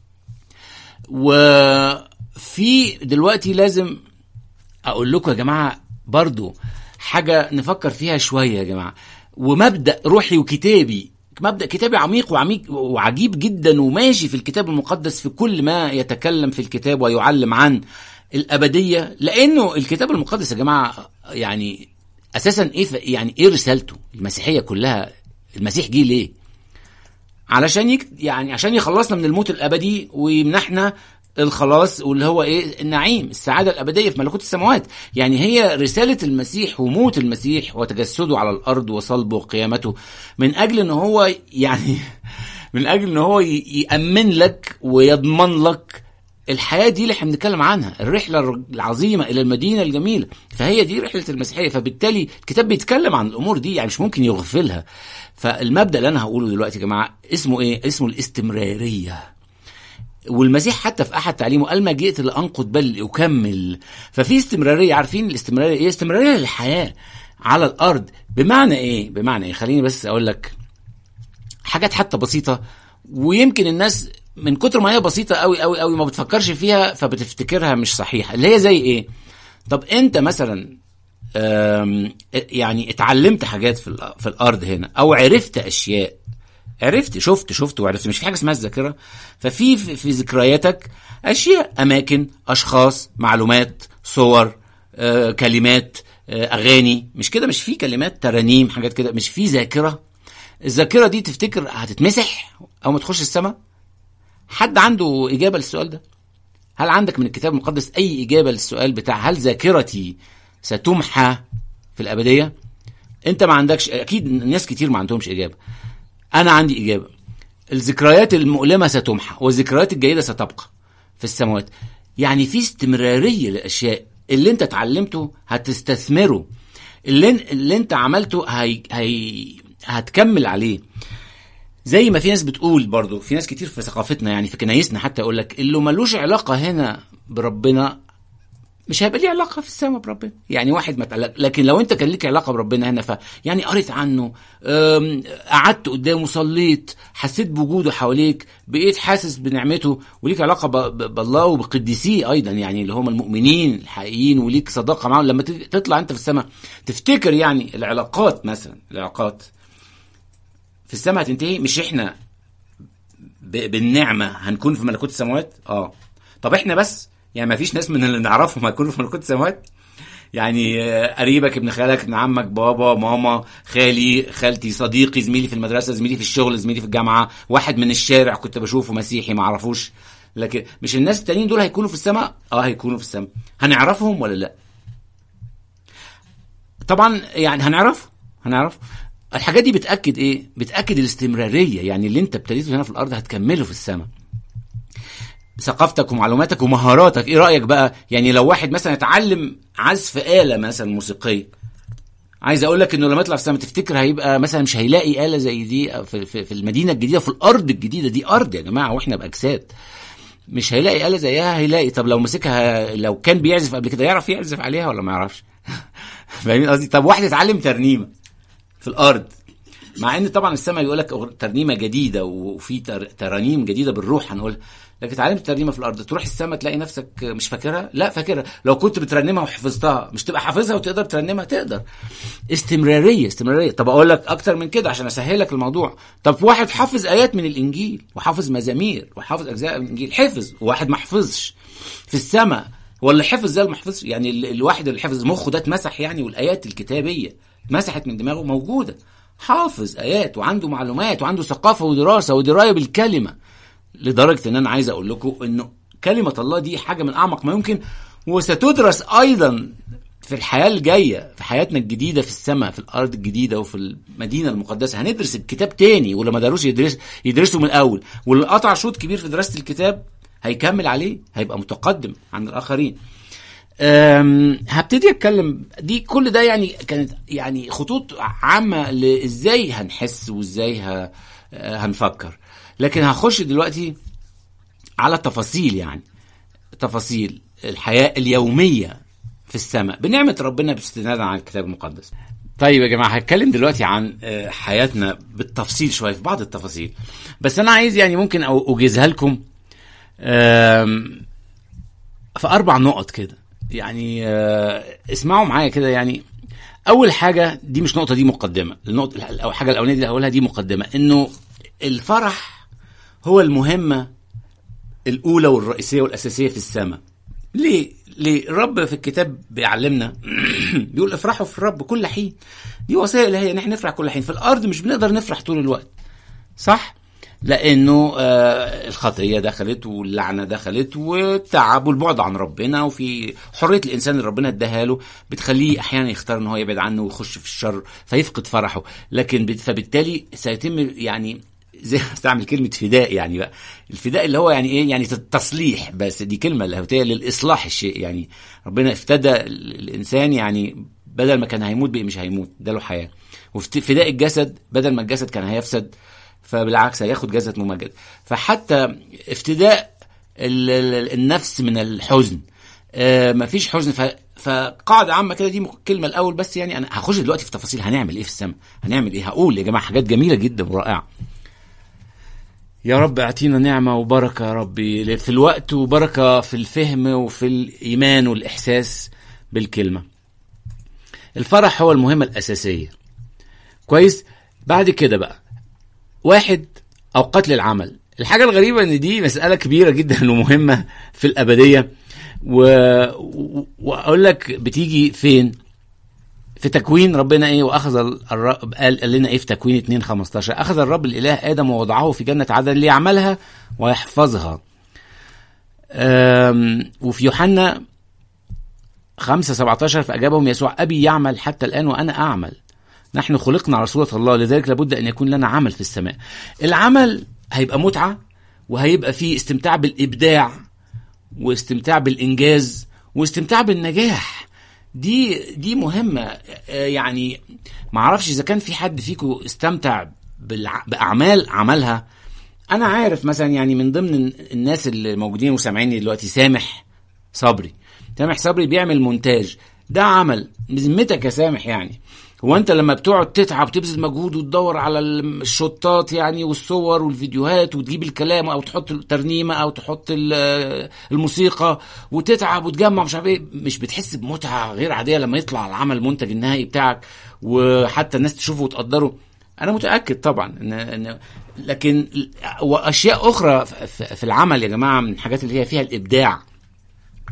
Speaker 1: وفي دلوقتي لازم أقول لكم يا جماعة برضو حاجة نفكر فيها شوية يا جماعة، ومبدأ روحي وكتابي، مبدأ كتابي عميق وعميق وعجيب جدا وماشي في الكتاب المقدس في كل ما يتكلم في الكتاب ويعلم عن الأبدية. لأنه الكتاب المقدس يا جماعة يعني أساسا إيه، يعني إيه رسالته المسيحية كلها؟ المسيح جه ليه؟ علشان يك... يعني عشان يخلصنا من الموت الابدي ويمنحنا الخلاص، واللي هو ايه؟ النعيم، السعاده الابديه في ملكوت السماوات. يعني هي رساله المسيح وموت المسيح وتجسده على الارض وصلبه وقيامته من اجل ان هو يعني من اجل ان هو يامن لك ويضمن لك الحياه دي اللي احنا بنتكلم عنها، الرحله العظيمه الى المدينه الجميله. فهي دي رحله المسيحيه. فبالتالي الكتاب بيتكلم عن الامور دي، يعني مش ممكن يغفلها. فالمبدأ اللي انا هقوله دلوقتي يا جماعه اسمه ايه؟ اسمه الاستمراريه. والمسيح حتى في احد تعليمه قال: ما جئت لانقض بل اكمل. ففي استمراريه. عارفين الاستمراريه ايه؟ استمراريه للحياه على الارض. بمعنى ايه؟ بمعنى ايه؟ خليني بس اقول لك حاجات حتى بسيطه، ويمكن الناس من كتر ما هي بسيطه قوي قوي قوي ما بتفكرش فيها فبتفتكرها مش صحيحه. اللي هي زي ايه؟ طب انت مثلا يعني اتعلمت حاجات في في الارض هنا، او عرفت اشياء، عرفت شفت شفت وعرفت. مش في حاجه اسمها الذاكره؟ ففي في, في ذكرياتك اشياء، اماكن، اشخاص، معلومات، صور، آه، كلمات، آه، اغاني. مش كده؟ مش في كلمات، ترانيم، حاجات كده. مش في ذاكره؟ الذاكره دي تفتكر هتتمسح او ما تخش السماء؟ حد عنده اجابه للسؤال ده؟ هل عندك من الكتاب المقدس اي اجابه للسؤال بتاع هل ذاكرتي ستمحى في الأبدية؟ انت ما عندكش، اكيد ناس كتير ما عندهمش اجابة. انا عندي اجابة: الذكريات المؤلمة ستمحى والذكريات الجيدة ستبقى في السماوات. يعني في استمرارية للاشياء. اللي انت اتعلمته هتستثمره، اللي, اللي انت عملته هي... هي... هتكمل عليه. زي ما في ناس بتقول برضو، في ناس كتير في ثقافتنا يعني في كنايسنا حتى يقول لك اللي ملوش علاقة هنا بربنا مش هيبقى ليه علاقه في السماء بربنا. يعني واحد ما تعلق، لكن لو انت كان ليك علاقه بربنا هنا، ف يعني قريت عنه، قعدت قدامه، صليت، حسيت بوجوده حواليك، بقيت حاسس بنعمته، وليك علاقه ب... ب... بالله وبقديسيه ايضا، يعني اللي هم المؤمنين الحقيقيين، وليك صداقه معهم. لما تطلع انت في السماء تفتكر يعني العلاقات، مثلا العلاقات في السماء هتنتهي. مش احنا ب... بالنعمه هنكون في ملكوت السماوات. اه طب احنا بس يعني ما فيش ناس من اللي نعرفهم هيكونوا في ملكوت السماوات؟ يعني قريبك، ابن خالك، ابن عمك، بابا، ماما، خالي، خالتي، صديقي، زميلي في المدرسه، زميلي في الشغل، زميلي في الجامعه، واحد من الشارع كنت بشوفه مسيحي ما اعرفوش. لكن مش الناس التانيين دول هيكونوا في السماء؟ اه هيكونوا في السماء. هنعرفهم ولا لا؟ طبعا يعني هنعرف هنعرف الحاجات دي. بتاكد ايه؟ بتاكد الاستمراريه، يعني اللي انت ابتديته هنا في الارض هتكمله في السماء. ثقافتك ومعلوماتك ومهاراتك. ايه رايك بقى يعني لو واحد مثلا اتعلم عزف آلة مثلا موسيقيه، عايز اقول لك انه لما يطلع في السماء تفتكر هيبقى مثلا مش هيلاقي آلة زي دي في, في, في المدينه الجديده، في الارض الجديده دي. ارض يا جماعه واحنا باجساد، مش هيلاقي آلة زيها. هيلاقي طب لو مسكها، لو كان بيعزف قبل كده يعرف يعزف عليها ولا ما يعرفش؟ فاهمين قصدي؟ طب واحد اتعلم ترنيمه في الارض، مع ان طبعا السماء يقول لك ترنيمه جديده وفي ترانيم جديده بالروح هنقول، لكن اتعلمت ترنيمه في الارض تروح السماء تلاقي نفسك مش فاكرها؟ لا فاكرها. لو كنت بترنمها وحفظتها مش تبقى حافظها وتقدر ترنمها؟ تقدر. استمراريه استمراريه. طب اقول لك اكتر من كده عشان اسهلك الموضوع. طب في واحد حافظ ايات من الانجيل وحافظ مزامير وحافظ اجزاء من الانجيل، حفظ، وواحد ما حفظش في السماء، ولا حفظ زي ما حفظش؟ يعني الواحد اللي حفظ مخه ده اتمسح يعني، والايات الكتابيه اتمسحت من دماغه، موجوده، حافظ ايات وعنده معلومات وعنده ثقافه ودراسه ودرايه بالكلمه، لدرجه ان انا عايز اقول لكم انه كلمه الله دي حاجه من اعمق ما يمكن، وستدرس ايضا في الحياه الجايه، في حياتنا الجديده في السماء، في الارض الجديده وفي المدينه المقدسه. هندرس الكتاب تاني، ولا ما داروش يدرس يدرسوا من الاول، واللي قطع شوط كبير في دراسه الكتاب هيكمل عليه، هيبقى متقدم عن الاخرين. هبتدي اتكلم دي كل ده يعني كانت يعني خطوط عامه لازاي هنحس وازاي هنفكر، لكن هخش دلوقتي على التفاصيل، يعني تفاصيل الحياه اليوميه في السماء بنعمه ربنا باستنادا عن الكتاب المقدس. طيب يا جماعه هتكلم دلوقتي عن حياتنا بالتفصيل شويه، في بعض التفاصيل، بس انا عايز يعني ممكن اوجزها لكم في اربع نقط كده، يعني اسمعوا معايا كده. يعني اول حاجه، دي مش نقطه، دي مقدمه. النقطه او الحاجه الاولانيه دي هقولها، دي مقدمه، انه الفرح هو المهمه الاولى والرئيسيه والاساسيه في السماء. ليه؟ ليه الرب في الكتاب بيعلمنا بيقول افرحوا في الرب كل حين. دي وسائل اللي هي ان احنا نفرح كل حين. في الارض مش بنقدر نفرح طول الوقت، صح؟ لانه آه الخطيه دخلت واللعنه دخلت والتعب والبعد عن ربنا، وفي حريه الانسان اللي ربنا اداها له بتخليه احيانا يختار ان هو يبعد عنه ويخش في الشر فيفقد فرحه. لكن فبالتالي سيتم يعني زي استعمل كلمه فداء، يعني بقى الفداء اللي هو يعني ايه؟ يعني تصليح، بس دي كلمه لاهوتيه للاصلاح الشيء. يعني ربنا افتدى الانسان، يعني بدل ما كان هيموت بقى مش هيموت، اداله حياه. وفداء الجسد، بدل ما الجسد كان هيفسد فبالعكس هياخد جسد ممجد. فحتى افتداء النفس من الحزن، اه مفيش حزن. فقاعدة عامة كده، دي كلمة الأول بس. يعني أنا هخش دلوقتي في تفاصيل هنعمل إيه في السماء، هنعمل إيه. هقول يا جماعة حاجات جميلة جدا ورائعة. يا رب اعطينا نعمة وبركة يا ربي في الوقت، وبركة في الفهم وفي الإيمان والإحساس بالكلمة. الفرح هو المهمة الأساسية، كويس. بعد كده بقى واحد، أوقات للعمل. الحاجة الغريبة ان دي مسألة كبيرة جدا ومهمة في الأبدية، و... وأقول لك بتيجي فين؟ في تكوين ربنا ايه؟ واخذ الرب، قال, قال لنا ايه في تكوين اتنين خمستاشر؟ اخذ الرب الاله ادم ووضعه في جنة عدن ليعملها ويحفظها. وفي يوحنا خمسة سبعتاشر فاجابهم يسوع ابي يعمل حتى الان وانا اعمل، نحن خلقنا على صورة الله، لذلك لابد ان يكون لنا عمل في السماء. العمل هيبقى متعة، وهيبقى فيه استمتاع بالابداع، واستمتاع بالانجاز، واستمتاع بالنجاح. دي دي مهمة. يعني ما اعرفش اذا كان في حد فيكم استمتع باعمال عملها. انا عارف مثلا يعني من ضمن الناس اللي موجودين وسامعيني دلوقتي سامح صبري. سامح صبري بيعمل مونتاج، ده عمل بذمتك يا سامح. يعني هو انت لما بتقعد تتعب وتبذل مجهود وتدور على الشوتات يعني والصور والفيديوهات وتجيب الكلام او تحط الترنيمه او تحط الموسيقى وتتعب وتجمع مش عارف ايه، مش بتحس بمتعه غير عاديه لما يطلع العمل المنتج النهائي بتاعك وحتى الناس تشوفه وتقدره؟ انا متاكد طبعا ان, إن لكن واشياء اخرى في العمل يا جماعه من الحاجات اللي هي فيها الابداع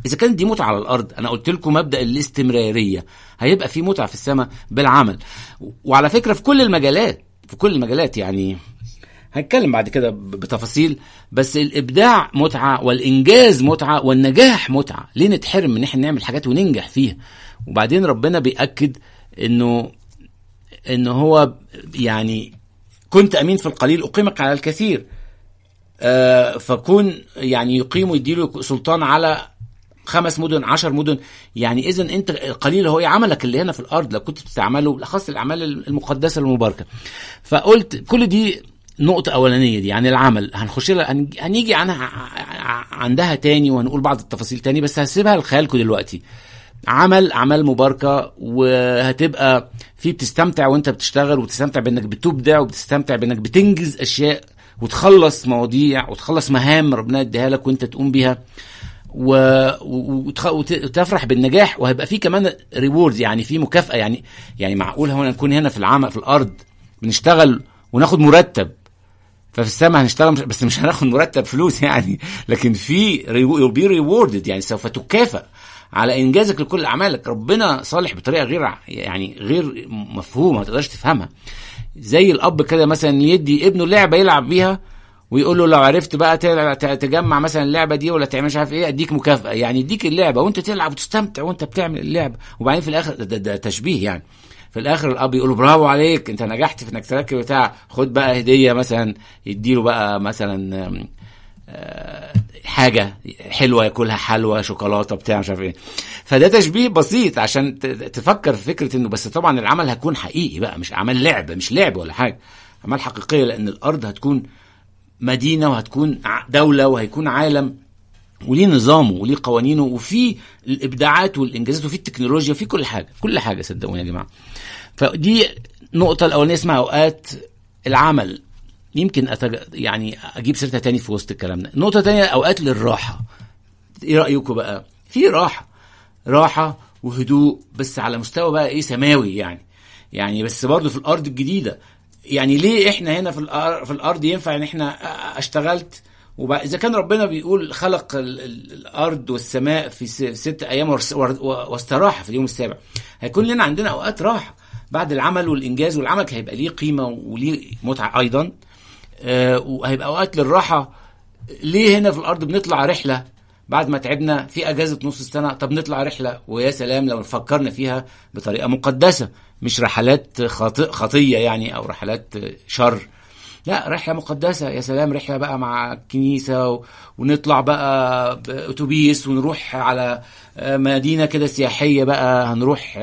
Speaker 1: اذا كانت دي متعه على الارض، انا قلت لكم مبدا الاستمراريه، هيبقى في متعه في السماء بالعمل. وعلى فكره في كل المجالات، في كل المجالات يعني هنتكلم بعد كده بتفاصيل، بس الابداع متعه والانجاز متعه والنجاح متعه. ليه نتحرم من ان احنا نعمل حاجات وننجح فيها؟ وبعدين ربنا بيأكد انه انه هو يعني كنت امين في القليل اقيمك على الكثير، آه فكون يعني يقيم ويديله سلطان على خمس مدن عشر مدن. يعني اذا انت القليل هو عملك اللي هنا في الارض لو كنت بتعمله، بالاخص الاعمال المقدسه المباركه. فقلت كل دي نقطه اولانيه دي يعني العمل، هنخش لها هنيجي عنها عندها تاني وهنقول بعض التفاصيل تاني، بس هسيبها لخيالكم دلوقتي. عمل اعمال مباركه، وهتبقى في بتستمتع وانت بتشتغل، وتستمتع بانك بتبدع، وبتستمتع بانك بتنجز اشياء وتخلص مواضيع وتخلص مهام ربنا اديها لك وانت تقوم بيها، و... وتفرح بالنجاح. وهيبقى في كمان ريوردز، يعني في مكافأة. يعني يعني معقول هنا نكون هنا في العمل في الارض بنشتغل وناخد مرتب، ففي السماء هنشتغل بس مش هناخد مرتب فلوس يعني، لكن في بي ريوردد، يعني سوف تكافئ على انجازك لكل اعمالك. ربنا صالح بطريقه غير يعني غير مفهومه، ما تقدرش تفهمها. زي الاب كده مثلا يدي ابنه لعبه يلعب بيها ويقول له لو عرفت بقى تجمع مثلا اللعبه دي ولا تعمل مش عارف ايه اديك مكافاه. يعني يديك اللعبه وانت تلعب وتستمتع وانت بتعمل اللعبه، وبعدين في الاخر ده, ده تشبيه يعني، في الاخر الاب يقول له برافو عليك انت نجحت في انك تركب بتاع، خد بقى هديه مثلا، يديله بقى مثلا حاجه حلوه ياكلها، حلوه شوكولاته بتاع مش عارف ايه. فده تشبيه بسيط عشان تفكر في فكره انه، بس طبعا العمل هيكون حقيقي بقى، مش اعمال لعب، مش لعب ولا حاجه، اعمال حقيقيه، لان الارض هتكون مدينه وهتكون دوله وهيكون عالم وليه نظامه وليه قوانينه، وفي الابداعات والانجازات وفي التكنولوجيا وفي كل حاجه، كل حاجه صدقوني يا جماعه. فدي نقطه الاولانيه اسمها اوقات العمل، يمكن أتج... يعني اجيب سيرتها تاني في وسط الكلام ده. نقطه تانية اوقات للراحه. ايه رايكم بقى؟ في راحه راحه وهدوء، بس على مستوى بقى ايه سماوي يعني، يعني بس برضو في الارض الجديده. يعني ليه احنا هنا في الارض في الارض ينفع ان احنا اشتغلت، واذا كان ربنا بيقول خلق الارض والسماء في ست ايام واستراح في اليوم السابع، هيكون لنا عندنا اوقات راحه بعد العمل والانجاز، والعمل هيبقى ليه قيمه وليه متعه ايضا، آه وهيبقى اوقات للراحه. ليه هنا في الارض بنطلع رحله بعد ما تعبنا في اجازه نص السنه؟ طب نطلع رحله، ويا سلام لو فكرنا فيها بطريقه مقدسه، مش رحلات خاطئ خطيه يعني او رحلات شر، لا رحله مقدسه. يا سلام رحله بقى مع الكنيسه و... ونطلع بقى باتوبيس ونروح على مدينه كده سياحيه بقى، هنروح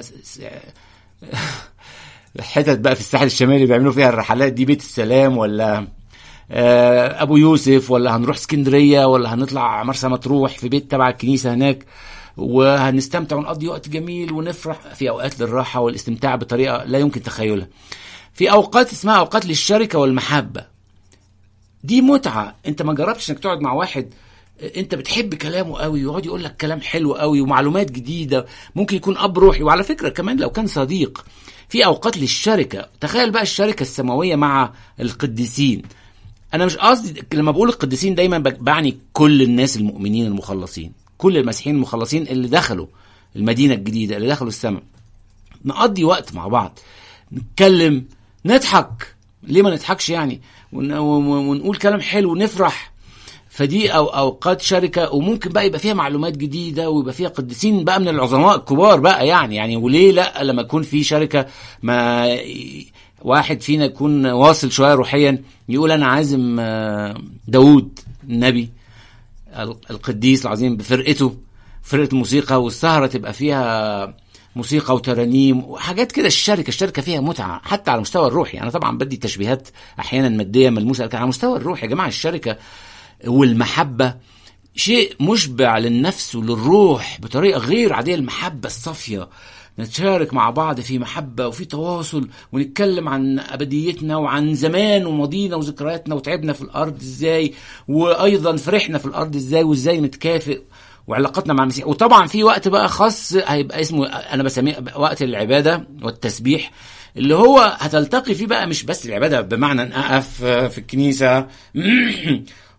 Speaker 1: حتت بقى في الساحل الشمالي بيعملوا فيها الرحلات دي، بيت السلام ولا ابو يوسف، ولا هنروح اسكندريه، ولا هنطلع مرسى مطروح في بيت تبع الكنيسه هناك، وهنستمتع ونقضي وقت جميل ونفرح. في اوقات للراحه والاستمتاع بطريقه لا يمكن تخيلها. في اوقات اسمها اوقات للشركه والمحبه، دي متعه. انت ما جربتش انك تقعد مع واحد انت بتحب كلامه قوي، يقعد يقول لك كلام حلو قوي ومعلومات جديده، ممكن يكون اب روحي، وعلى فكره كمان لو كان صديق. في اوقات للشركه، تخيل بقى الشركه السماويه مع القديسين. انا مش قصدي لما بقول القديسين دايما بعني كل الناس المؤمنين المخلصين، كل المسيحيين المخلصين اللي دخلوا المدينه الجديده، اللي دخلوا السماء. نقضي وقت مع بعض، نتكلم، نضحك، ليه ما نضحكش يعني، ونقول كلام حلو ونفرح. فدي أو أوقات شركة، وممكن بقى يبقى فيها معلومات جديدة، ويبقى فيها قديسين بقى من العظماء الكبار بقى يعني يعني وليه لا لما يكون في شركة، ما واحد فينا يكون واصل شوية روحيا يقول أنا عازم داود النبي القديس العظيم بفرقته، فرقة الموسيقى، والسهرة تبقى فيها موسيقى وترانيم وحاجات كده. الشركة الشركة فيها متعة حتى على المستوى الروحي. أنا طبعا بدي تشبيهات أحيانا مادية ملموسة، لكن على المستوى الروحي يا جماعة الشركة والمحبة شيء مشبع للنفس وللروح بطريقة غير عادية. المحبة الصافية، نتشارك مع بعض في محبة وفي تواصل، ونتكلم عن أبديتنا وعن زمان وماضينا وذكرياتنا وتعبنا في الأرض إزاي، وأيضا فرحنا في الأرض إزاي، وإزاي نتكافئ، وعلاقتنا مع المسيح. وطبعا في وقت بقى خاص هيبقى اسمه أنا بسميه وقت العبادة والتسبيح، اللي هو هتلتقي فيه بقى مش بس العبادة بمعنى أن أقف في الكنيسة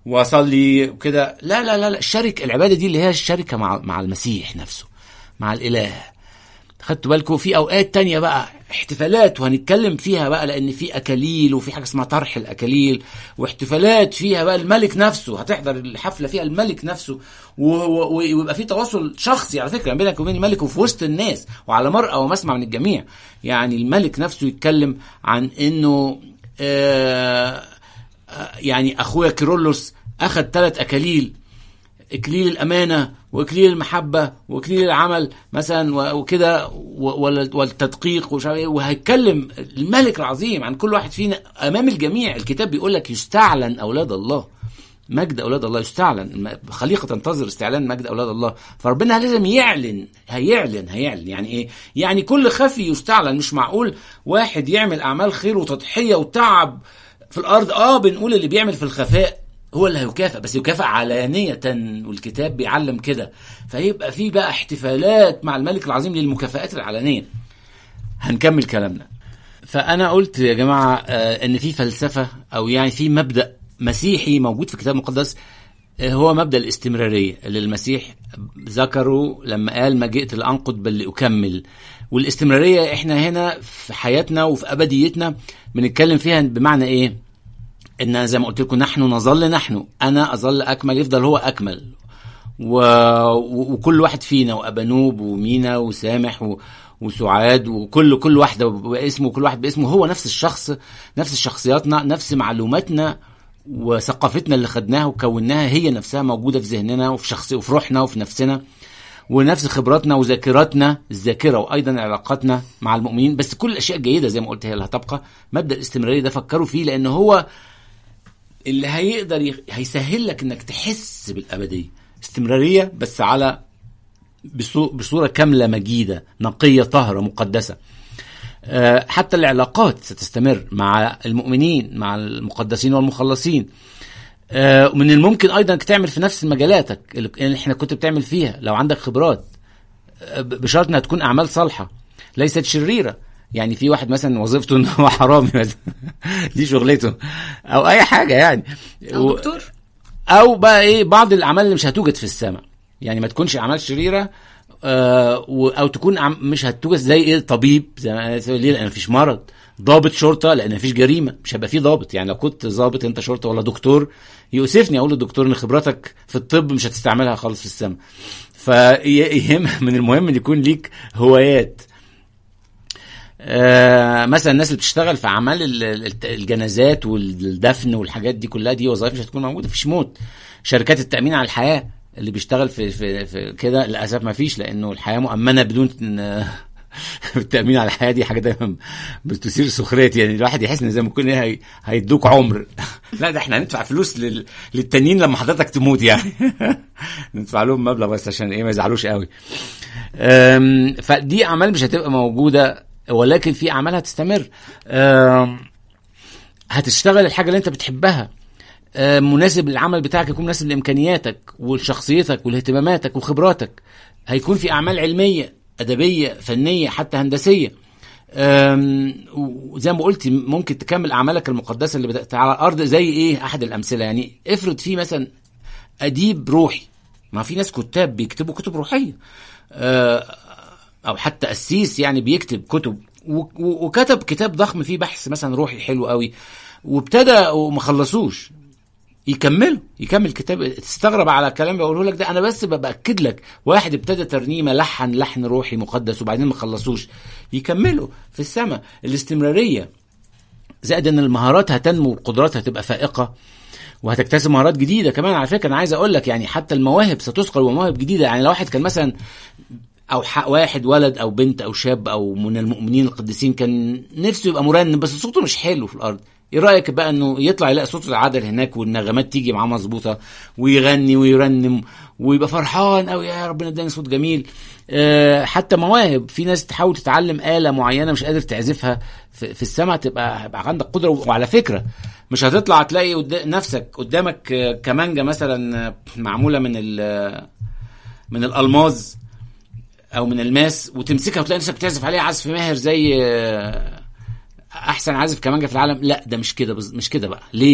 Speaker 1: واصلي وكده. لا لا لا لا، الشركه العباده دي اللي هي الشركه مع مع المسيح نفسه، مع الاله. خدتوا بالكم في اوقات تانية بقى احتفالات وهنتكلم فيها بقى، لان في اكاليل وفي حاجه اسمها طرح الاكاليل، واحتفالات فيها بقى الملك نفسه، هتحضر الحفله فيها الملك نفسه، ويبقى في تواصل شخصي على فكره بينك وبين الملك وفي وسط الناس وعلى مرأى ومسمع من الجميع. يعني الملك نفسه يتكلم عن انه آه يعني اخويا كيرلس اخذ ثلاث اكاليل، اكليل الامانه واكليل المحبه واكليل العمل مثلا وكده والتدقيق ومش عارف ايه، وهيتكلم الملك العظيم عن كل واحد فينا امام الجميع. الكتاب بيقول لك يستعلن اولاد الله، مجد اولاد الله يستعلن، خليقه تنتظر استعلان مجد اولاد الله. فربنا لازم يعلن، هيعلن هيعلن يعني ايه؟ يعني كل خفي يستعلن. مش معقول واحد يعمل اعمال خير وتضحيه وتعب في الارض، اه بنقول اللي بيعمل في الخفاء هو اللي هيكافئ، بس يكافئ علانية، والكتاب بيعلم كده. فيبقى في بقى احتفالات مع الملك العظيم للمكافآت العلانية. هنكمل كلامنا. فأنا قلت يا جماعة آه ان في فلسفة او يعني في مبدأ مسيحي موجود في الكتاب المقدس، آه هو مبدأ الاستمرارية اللي المسيح ذكره لما قال ما جئت لأنقض بل لأكمل. والاستمرارية احنا هنا في حياتنا وفي أبديتنا بنتكلم فيها بمعنى ايه؟ إن زي ما قلت لكم نحن نظل نحن، أنا أظل أكمل، يفضل هو أكمل، و... وكل واحد فينا، وأبانوب ومينا وسامح و... وسعاد وكل كل واحدة باسمه، وكل واحد باسمه، هو نفس الشخص، نفس شخصياتنا، نفس معلوماتنا وثقافتنا اللي خدناها وكوناها هي نفسها موجودة في ذهننا وفي شخصي وفي روحنا وفي نفسنا، ونفس خبراتنا وذاكراتنا الذاكرة، وأيضا علاقاتنا مع المؤمنين. بس كل الأشياء الجيدة زي ما قلت هي اللي هتبقى. مبدأ الاستمرارية ده فكروا فيه، لأنه هو اللي هيقدر يخ... هيسهل لك انك تحس بالابديه. استمراريه بس على بصو... بصوره كامله مجيده نقيه طاهره مقدسه. أه حتى العلاقات ستستمر مع المؤمنين، مع المقدسين والمخلصين. أه من الممكن ايضا انك تعمل في نفس مجالاتك اللي احنا كنت بتعمل فيها لو عندك خبرات، أه بشرط انها تكون اعمال صالحه ليست شريره. يعني في واحد مثلا وظيفته انه هو حرامي مثلا دي شغلته، او اي حاجه يعني،
Speaker 2: او دكتور،
Speaker 1: او بقى ايه بعض الاعمال اللي مش هتوجد في السماء. يعني ما تكونش اعمال شريره، آه او تكون مش هتوجد زي ايه طبيب، زي ما ليه، لان مفيش مرض. ضابط شرطه لان مفيش جريمه، مش هيبقى فيه ضابط. يعني لو كنت ضابط انت شرطه ولا دكتور، يؤسفني اقول للدكتور ان خبرتك في الطب مش هتستعملها خالص في السماء. فيهم من المهم ان يكون ليك هوايات. آه مثلا الناس اللي بتشتغل في اعمال الجنازات والدفن والحاجات دي كلها، دي وظائف مش هتكون موجوده، مفيش موت. شركات التامين على الحياه اللي بيشتغل في في, في كده للاسف مفيش، لانه الحياه مؤمنه بدون التامين على الحياه. دي حاجه دايما بتثير سخريتي، يعني الواحد يحس ان زي ما يكون هي هيدوك عمر. لا ده احنا هندفع فلوس لل... للتانيين لما حضرتك تموت، يعني ندفع لهم مبلغ بس عشان ايه ما يزعلوش قوي. فدي اعمال مش هتبقى موجوده، ولكن في اعمال هتستمر. هتشتغل الحاجه اللي انت بتحبها، مناسب للعمل بتاعك، يكون مناسب لامكانياتك وشخصيتك واهتماماتك وخبراتك. هيكون في اعمال علميه، ادبيه، فنيه، حتى هندسيه. وزي ما قلت ممكن تكمل اعمالك المقدسه اللي بدات على الارض. زي ايه؟ احد الامثله يعني افرض في مثلا اديب روحي، ما في ناس كتاب بيكتبوا كتب روحيه، او حتى قسيس يعني بيكتب كتب، وكتب كتاب ضخم فيه بحث مثلا روحي حلو قوي، وابتدى وما خلصوش، يكمل يكمل كتاب. تستغرب على الكلام بقوله لك ده، انا بس باكد لك واحد ابتدى ترنيمه لحن لحن روحي مقدس وبعدين ما خلصوش، يكمله في السماء. الاستمراريه زائد ان المهارات هتنمو والقدرات هتبقى فائقه، وهتكتسب مهارات جديده كمان. على فكره انا عايز اقول لك يعني حتى المواهب ستثقل ومواهب جديده. يعني لو واحد كان مثلا او واحد ولد او بنت او شاب او من المؤمنين القديسين كان نفسه يبقى مرنم بس صوته مش حلو في الارض، ايه رايك بقى انه يطلع يلاقي صوته العادل هناك والنغمات تيجي معاه مظبوطه ويغني ويرنم ويبقى فرحان قوي، يا ربنا اداني صوت جميل. أه حتى مواهب، في ناس تحاول تتعلم آلة معينه مش قادر تعزفها، في, في السماء تبقى عندك قدره. وعلى فكره مش هتطلع تلاقي قد... نفسك قدامك كمانجا مثلا معموله من من الالماظ او من الماس وتمسكها وتلاقي نفسك بتعزف عليها عزف ماهر زي احسن عازف كمانجا في العالم. لا ده مش كده، مش كده بقى. ليه؟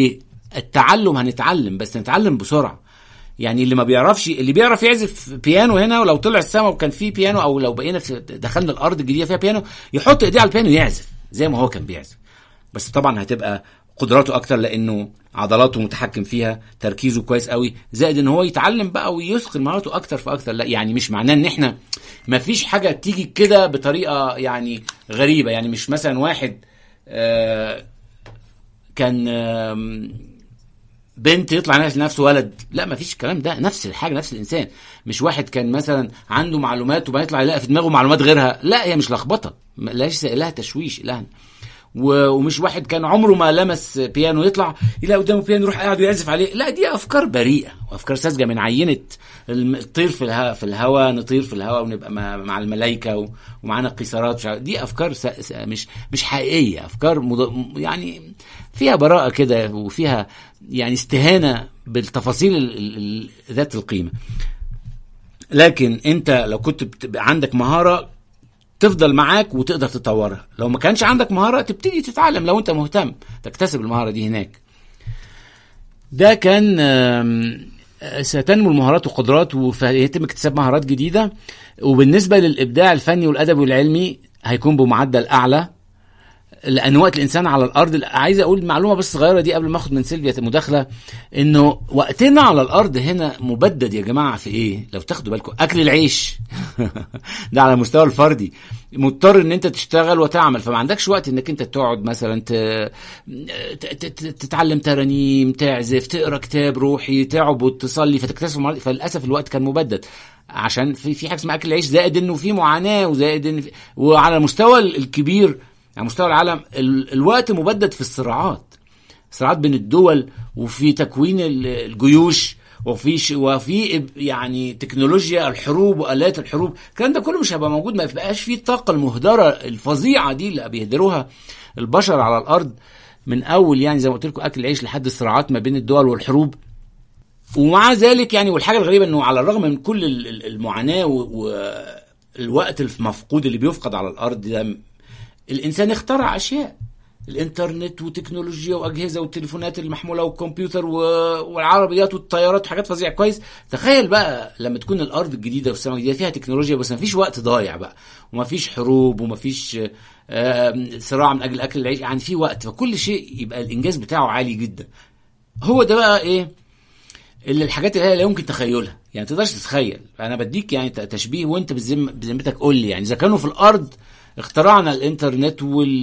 Speaker 1: التعلم هنتعلم، بس نتعلم بسرعه. يعني اللي ما بيعرفش، اللي بيعرف يعزف بيانو هنا، ولو طلع السما وكان فيه بيانو، او لو بقينا في دخلنا الارض الجديده فيها بيانو، يحط ايديه على البيانو يعزف زي ما هو كان بيعزف. بس طبعا هتبقى قدراته اكتر لانه عضلاته متحكم فيها، تركيزه كويس قوي، زائد ان هو يتعلم بقى ويثقل مهاراته اكتر فاكتر. لا يعني مش معناه ان احنا ما فيش حاجه تيجي كده بطريقه يعني غريبه. يعني مش مثلا واحد آه كان آه بنت يطلع نفسه ولد، لا ما فيش الكلام ده. نفس الحاجه، نفس الانسان. مش واحد كان مثلا عنده معلومات وبعدين يطلع يلاقي في دماغه معلومات غيرها، لا هي مش لخبطه، لاش لها تشويش لها. ومش واحد كان عمره ما لمس بيانو يطلع يلاقي قدامه بيانو يروح قاعد ويعزف عليه، لا دي افكار بريئه وافكار ساذجه من عينه الطير في الهواء، في الهواء نطير في الهواء ونبقى مع الملائكه ومعانا قيصرات. دي افكار مش مش حقيقيه، افكار مض... يعني فيها براءه كده، وفيها يعني استهانه بالتفاصيل ال... ال... ذات القيمه. لكن انت لو كنت عندك مهاره تفضل معاك وتقدر تطورها، لو ما كانش عندك مهارة تبتدي تتعلم لو انت مهتم تكتسب المهارة دي هناك. ده كان ستنمو المهارات والقدرات ويتم اكتساب مهارات جديدة. وبالنسبة للإبداع الفني والأدبي والعلمي هيكون بمعدل أعلى، لأن وقت الإنسان على الأرض، عايز أقول معلومة بس صغيرة دي قبل ما أخد من سيلفيا المداخلة، إنه وقتنا على الأرض هنا مبدد يا جماعة في إيه؟ لو تاخدوا بالكم، أكل العيش ده على مستوى الفردي، مضطر إن أنت تشتغل وتعمل، فما عندكش وقت إنك أنت تقعد مثلا تتعلم ترانيم، تعزف، تقرأ كتاب روحي، تعبد، تصلي، فتكتسب. فللأسف الوقت كان مبدد عشان في في حاجة اسمها أكل العيش، زائد إنه في معاناة، وزائد إن في... وعلى المستوى الكبير على مستوى العالم الوقت مبدد في الصراعات، صراعات بين الدول، وفي تكوين الجيوش، وفي وفي يعني تكنولوجيا الحروب وآلات الحروب. الكلام ده كله مش هيبقى موجود، ما يبقاش فيه الطاقة المهدرة الفظيعة دي اللي بيهدروها البشر على الأرض من أول يعني زي ما قلت لكم أكل العيش لحد الصراعات ما بين الدول والحروب. ومع ذلك يعني والحاجة الغريبة إنه على الرغم من كل المعاناة والوقت المفقود اللي بيفقد على الأرض ده، الإنسان اخترع أشياء، الإنترنت وتكنولوجيا وأجهزة والتليفونات المحمولة والكمبيوتر والعربيات والطيارات وحاجات فظيعة. كويس، تخيل بقى لما تكون الأرض الجديدة والسماء الجديدة فيها تكنولوجيا، بس ما فيش وقت ضايع بقى، وما فيش حروب، وما فيش صراع من أجل أكل العيش، يعني في وقت، فكل شيء يبقى الإنجاز بتاعه عالي جدا. هو ده بقى إيه اللي الحاجات اللي هي لا يمكن تخيلها، يعني تقدرش تتخيل. أنا بديك يعني تشبيه وأنت بذمتك قول لي، يعني إذا كانوا في الأرض اخترعنا الانترنت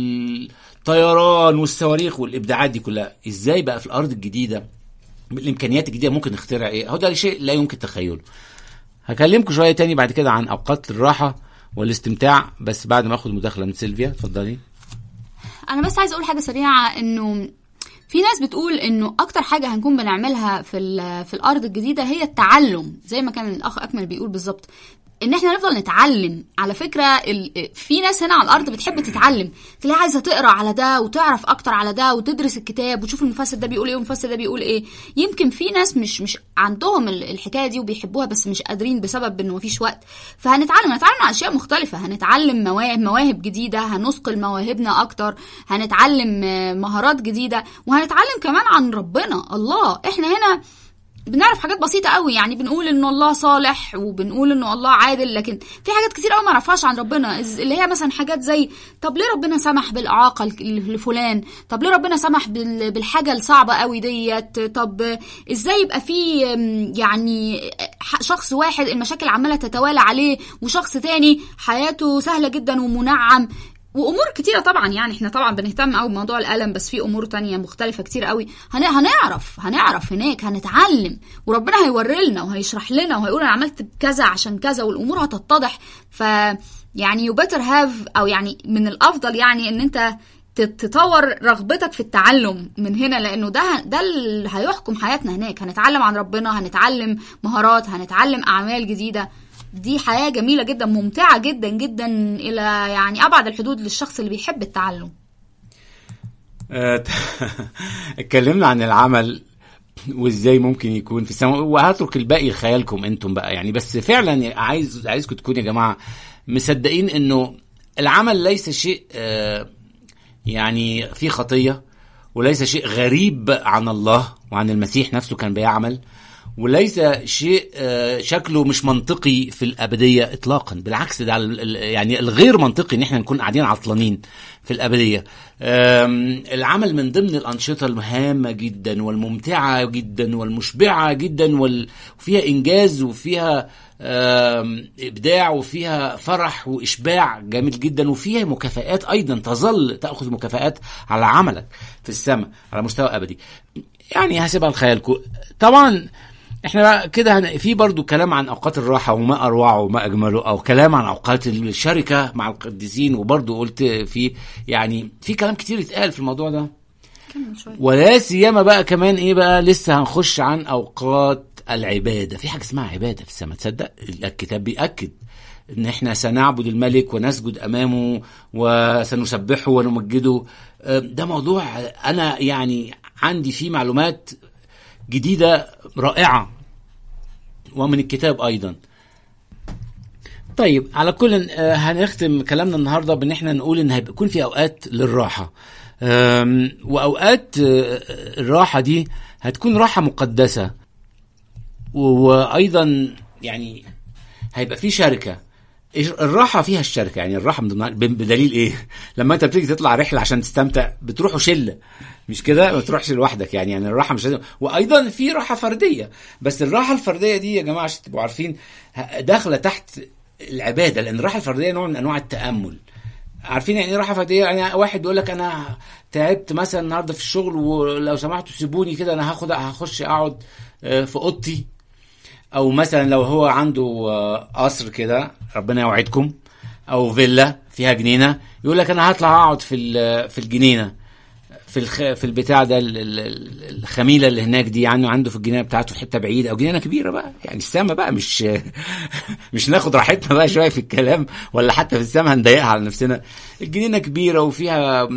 Speaker 1: والطيران والصواريخ والابداعات دي كلها، ازاي بقى في الارض الجديده بالامكانيات الجديده ممكن نخترع ايه؟ هو ده شيء لا يمكن تخيله. هكلمكم شويه تاني بعد كده عن اوقات الراحه والاستمتاع، بس بعد ما اخد مداخله من سيلفيا. اتفضلي.
Speaker 2: انا بس عايز اقول حاجه سريعه، انه في ناس بتقول انه اكتر حاجه هنكون بنعملها في في الارض الجديده هي التعلم، زي ما كان الاخ اكمل بيقول بالظبط، ان احنا نفضل نتعلم. على فكرة في ناس هنا على الارض بتحب تتعلم، تلاقي عايزة تقرأ على ده وتعرف اكتر على ده وتدرس الكتاب وتشوف المفسر ده بيقول ايه والمفسر ده بيقول ايه. يمكن في ناس مش مش عندهم الحكاية دي وبيحبوها، بس مش قادرين بسبب انه مفيش وقت. فهنتعلم هنتعلم على اشياء مختلفة، هنتعلم مواهب مواهب جديدة، هنثقل مواهبنا اكتر، هنتعلم مهارات جديدة، وهنتعلم كمان عن ربنا الله. احنا هنا بنعرف حاجات بسيطة قوي، يعني بنقول انه الله صالح وبنقول انه الله عادل، لكن في حاجات كتير قوي ما نعرفهاش عن ربنا، اللي هي مثلا حاجات زي طب ليه ربنا سمح بالإعاقة لفلان؟ طب ليه ربنا سمح بالحاجة الصعبة قوي ديت؟ طب ازاي يبقى في يعني شخص واحد المشاكل عمالة تتوالى عليه، وشخص تاني حياته سهلة جدا ومنعم، وامور كتيره طبعا. يعني احنا طبعا بنهتم قوي بموضوع الالم، بس في امور تانية مختلفه كتير قوي. هنعرف هنعرف هناك، هنتعلم، وربنا هيوري لنا وهيشرح لنا وهيقول انا عملت كذا عشان كذا، والامور هتتضح. ف يعني you better have، او يعني من الافضل يعني ان انت تطور رغبتك في التعلم من هنا، لانه ده ده اللي هيحكم حياتنا هناك. هنتعلم عن ربنا، هنتعلم مهارات، هنتعلم اعمال جديده. دي حياة جميلة جدا، ممتعة جدا جدا إلى يعني أبعد الحدود للشخص اللي بيحب التعلم.
Speaker 1: اتكلمنا عن العمل وازاي ممكن يكون في السماء، وهترك الباقي لخيالكم انتم بقى يعني. بس فعلا عايز عايزكم تكونوا يا جماعة مصدقين انه العمل ليس شيء يعني فيه خطية، وليس شيء غريب عن الله وعن المسيح نفسه كان بيعمل، وليس شيء شكله مش منطقي في الأبدية إطلاقا. بالعكس ده يعني الغير منطقي إن احنا نكون قاعدين عطلانين في الأبدية. العمل من ضمن الأنشطة المهمة جدا والممتعة جدا والمشبعة جدا وفيها إنجاز وفيها إبداع وفيها فرح وإشباع جميل جدا، وفيها مكافآت أيضا، تظل تأخذ مكافآت على عملك في السماء على مستوى أبدي. يعني هسيبها لخيالكم. طبعا احنا كده في برضو كلام عن اوقات الراحه وما اروعه وما اجمله، او كلام عن اوقات الشركه مع القديسين، وبرضو قلت في يعني في كلام كتير اتقال في الموضوع ده، ولا سيما بقى كمان ايه بقى لسه هنخش عن اوقات العباده. في حاجه اسمها عباده في السماء، تصدق الكتاب بيأكد ان احنا سنعبد الملك ونسجد امامه وسنسبحه ونمجده. ده موضوع انا يعني عندي فيه معلومات جديدة رائعة ومن الكتاب أيضا. طيب على كل هنختم كلامنا النهاردة بأن احنا نقول ان هيكون في أوقات للراحة، وأوقات الراحة دي هتكون راحة مقدسة، وأيضا يعني هيبقى في شركة. الراحة فيها الشركة، يعني الراحة بدليل ايه؟ لما انت بتيجي تطلع رحلة عشان تستمتع بتروحوا شلة، مش كده؟ ما تروحش لوحدك يعني. يعني الراحة مش لازم. وايضا في راحة فردية، بس الراحة الفردية دي يا جماعة عشان تبقوا عارفين داخلة تحت العبادة، لان الراحة الفردية نوع من انواع التأمل. عارفين يعني ايه راحة فردية؟ يعني واحد يقول لك انا تعبت مثلا النهارده في الشغل ولو سمحتوا سيبوني كده انا هاخد هخش اقعد في اوضتي، او مثلا لو هو عنده قصر كده ربنا يوعدكم، او فيلا فيها جنينه، يقول لك انا هطلع اقعد في في الجنينه في الخ... في البتاع ده الخميله اللي هناك دي، يعني عنده في الجنينه بتاعته في حته بعيده او جنينه كبيره بقى، يعني السما بقى مش مش ناخد راحتنا بقى شويه في الكلام، ولا حتى في السما هنضيقها على نفسنا. الجنينه كبيره وفيها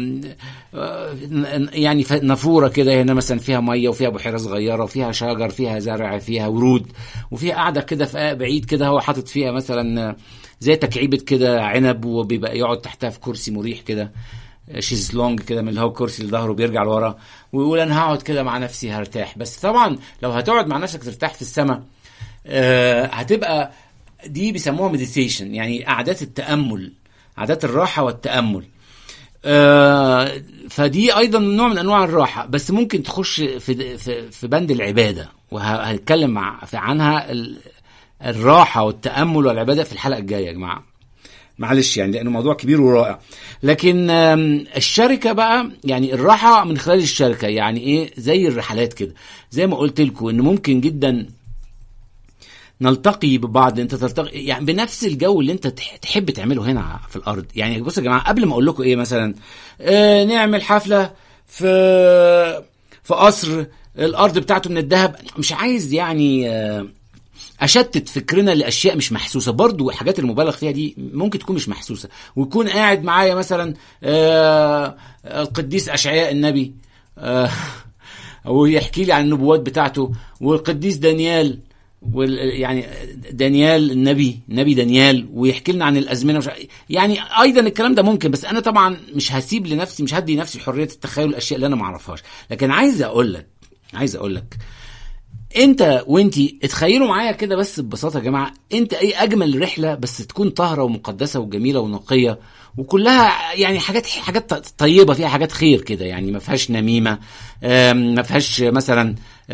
Speaker 1: يعني نافوره كده هنا مثلا فيها ميه وفيها بحيره صغيره وفيها شجر فيها زرع فيها ورود، وفيها قاعده كده في بعيد كده هو حاطط فيها مثلا زي تكعيبه كده عنب، وبيبقى يقعد تحتها في كرسي مريح كده شيزلونج كده من اللي هو الكرسي اللي ظهره بيرجع لورا، ويقول انا هقعد كده مع نفسي هرتاح. بس طبعا لو هتقعد مع نفسك ترتاح في السماء آه هتبقى دي بيسموها مديتيشن، يعني قعدات التأمل، عادات الراحة والتأمل. آه فدي ايضا نوع من انواع الراحة، بس ممكن تخش في في, في بند العبادة، وهنتكلم مع عنها الراحة والتأمل والعبادة في الحلقة الجاية يا جماعة، معلش يعني لأنه موضوع كبير ورائع. لكن الشركة بقى يعني الراحة من خلال الشركة، يعني ايه؟ زي الرحلات كده، زي ما قلت لكم ان ممكن جدا نلتقي ببعض، انت تلتقي يعني بنفس الجو اللي انت تحب تعمله هنا في الارض. يعني بصوا يا جماعة قبل ما اقول لكم ايه مثلا اه نعمل حفلة في في قصر الارض بتاعته من الذهب، مش عايز يعني اه اشتت فكرنا لاشياء مش محسوسه. برضو الحاجات المبالغ فيها دي ممكن تكون مش محسوسه، ويكون قاعد معايا مثلا آه القديس اشعياء النبي آه ويحكي لي عن النبوات بتاعته، والقديس دانيال يعني دانيال النبي نبي دانيال ويحكي لنا عن الازمنه. يعني ايضا الكلام ده ممكن، بس انا طبعا مش هسيب لنفسي، مش هدي نفسي حريه التخيل الاشياء اللي انا ما اعرفهاش. لكن عايز اقول لك عايز اقول لك انت وانتي اتخيلوا معايا كده بس ببساطه يا جماعه، انت ايه اجمل رحله بس تكون طاهره ومقدسه وجميله ونقيه وكلها يعني حاجات حاجات طيبه، فيها حاجات خير كده، يعني ما فيهاش نميمه، ما فيهاش مثلا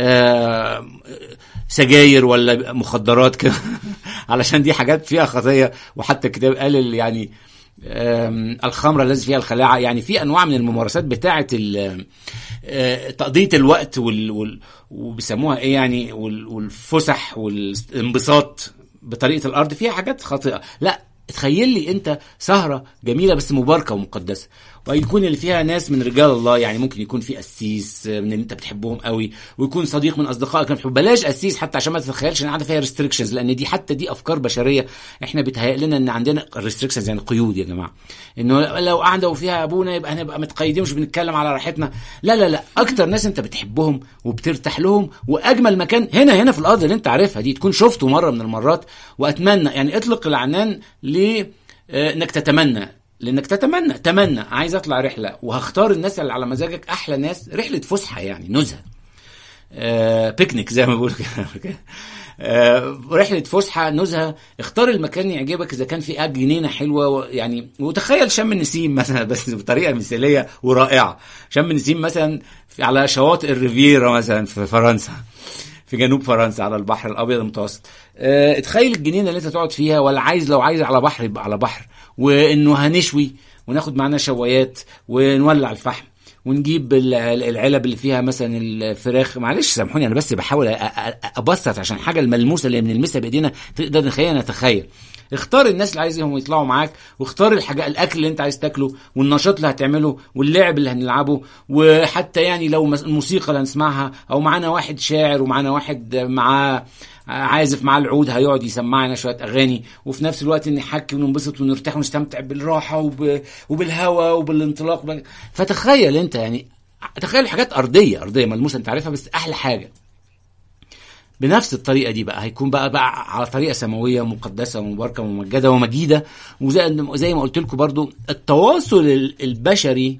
Speaker 1: سجاير ولا مخدرات كده علشان دي حاجات فيها خطيه. وحتى الكتاب قال يعني الخمره التي فيها الخلاعه، يعني في انواع من الممارسات بتاعه تقضيه الوقت وال, وال وبيسموها ايه يعني والفسح والانبساط بطريقه الارض، فيها حاجات خاطئه. لا تخيل لي انت سهره جميله بس مباركه ومقدسه، ويكون اللي فيها ناس من رجال الله، يعني ممكن يكون في قسيس من اللي انت بتحبهم قوي، ويكون صديق من اصدقائك اللي بتحبهم. بلاش قسيس حتى عشان ما تتخيلش ان قاعده فيها ريستريكشنز، لان دي حتى دي افكار بشريه احنا بيتهيأ لنا ان عندنا ريستريكشنز يعني قيود يا جماعه، انه لو قاعده وفيها ابونا يبقى هنبقى متقيدين مش بنتكلم على راحتنا. لا لا لا، اكتر ناس انت بتحبهم وبترتاح لهم، واجمل مكان هنا هنا في الارض اللي انت عارفها دي تكون شفته مره من المرات. واتمنى يعني اطلق العنان ل انك تتمنى لانك تتمنى تمنى عايز اطلع رحله وهختار الناس اللي على مزاجك، احلى ناس، رحله فسحه يعني نزهه، آه بيكنيك زي ما بيقولوا كده، آه رحله فسحه نزهه. اختار المكان يعجبك، اذا كان في جنينه حلوه يعني، وتخيل شم النسيم مثلا بس بطريقه مثاليه ورائعه. شم النسيم مثلا على شواطئ الريفيرا مثلا في فرنسا، في جنوب فرنسا على البحر الابيض المتوسط. اه تخيل الجنينه اللي انت تقعد فيها، ولا عايز لو عايز على بحر يبقى على بحر، وانه هنشوي وناخد معنا شوايات ونولع الفحم ونجيب العلب اللي فيها مثلا الفراخ. معلش سامحوني انا بس بحاول ابسط عشان حاجه الملموسه اللي بنلمسها بايدينا تقدر نخلينا نتخيل. اختار الناس اللي عايزهم يطلعوا معاك، واختار الحاجه الاكل اللي انت عايز تاكله، والنشاط اللي هتعمله، واللعب اللي هنلعبه، وحتى يعني لو الموسيقى اللي هنسمعها، او معانا واحد شاعر ومعانا واحد معاه عازف معاه العود هيقعد يسمعنا شويه اغاني، وفي نفس الوقت نحكي وننبسط ونرتاح ونستمتع بالراحه وب... وبالهواء وبالانطلاق. فتخيل انت يعني، تخيل حاجات ارضيه ارضيه ملموسه انت عارفها، بس احلى حاجه بنفس الطريقه دي بقى هيكون بقى بقى على طريقه سماويه مقدسه ومباركه وممجده ومجيده. وزي زي ما قلت لكم برضو التواصل البشري،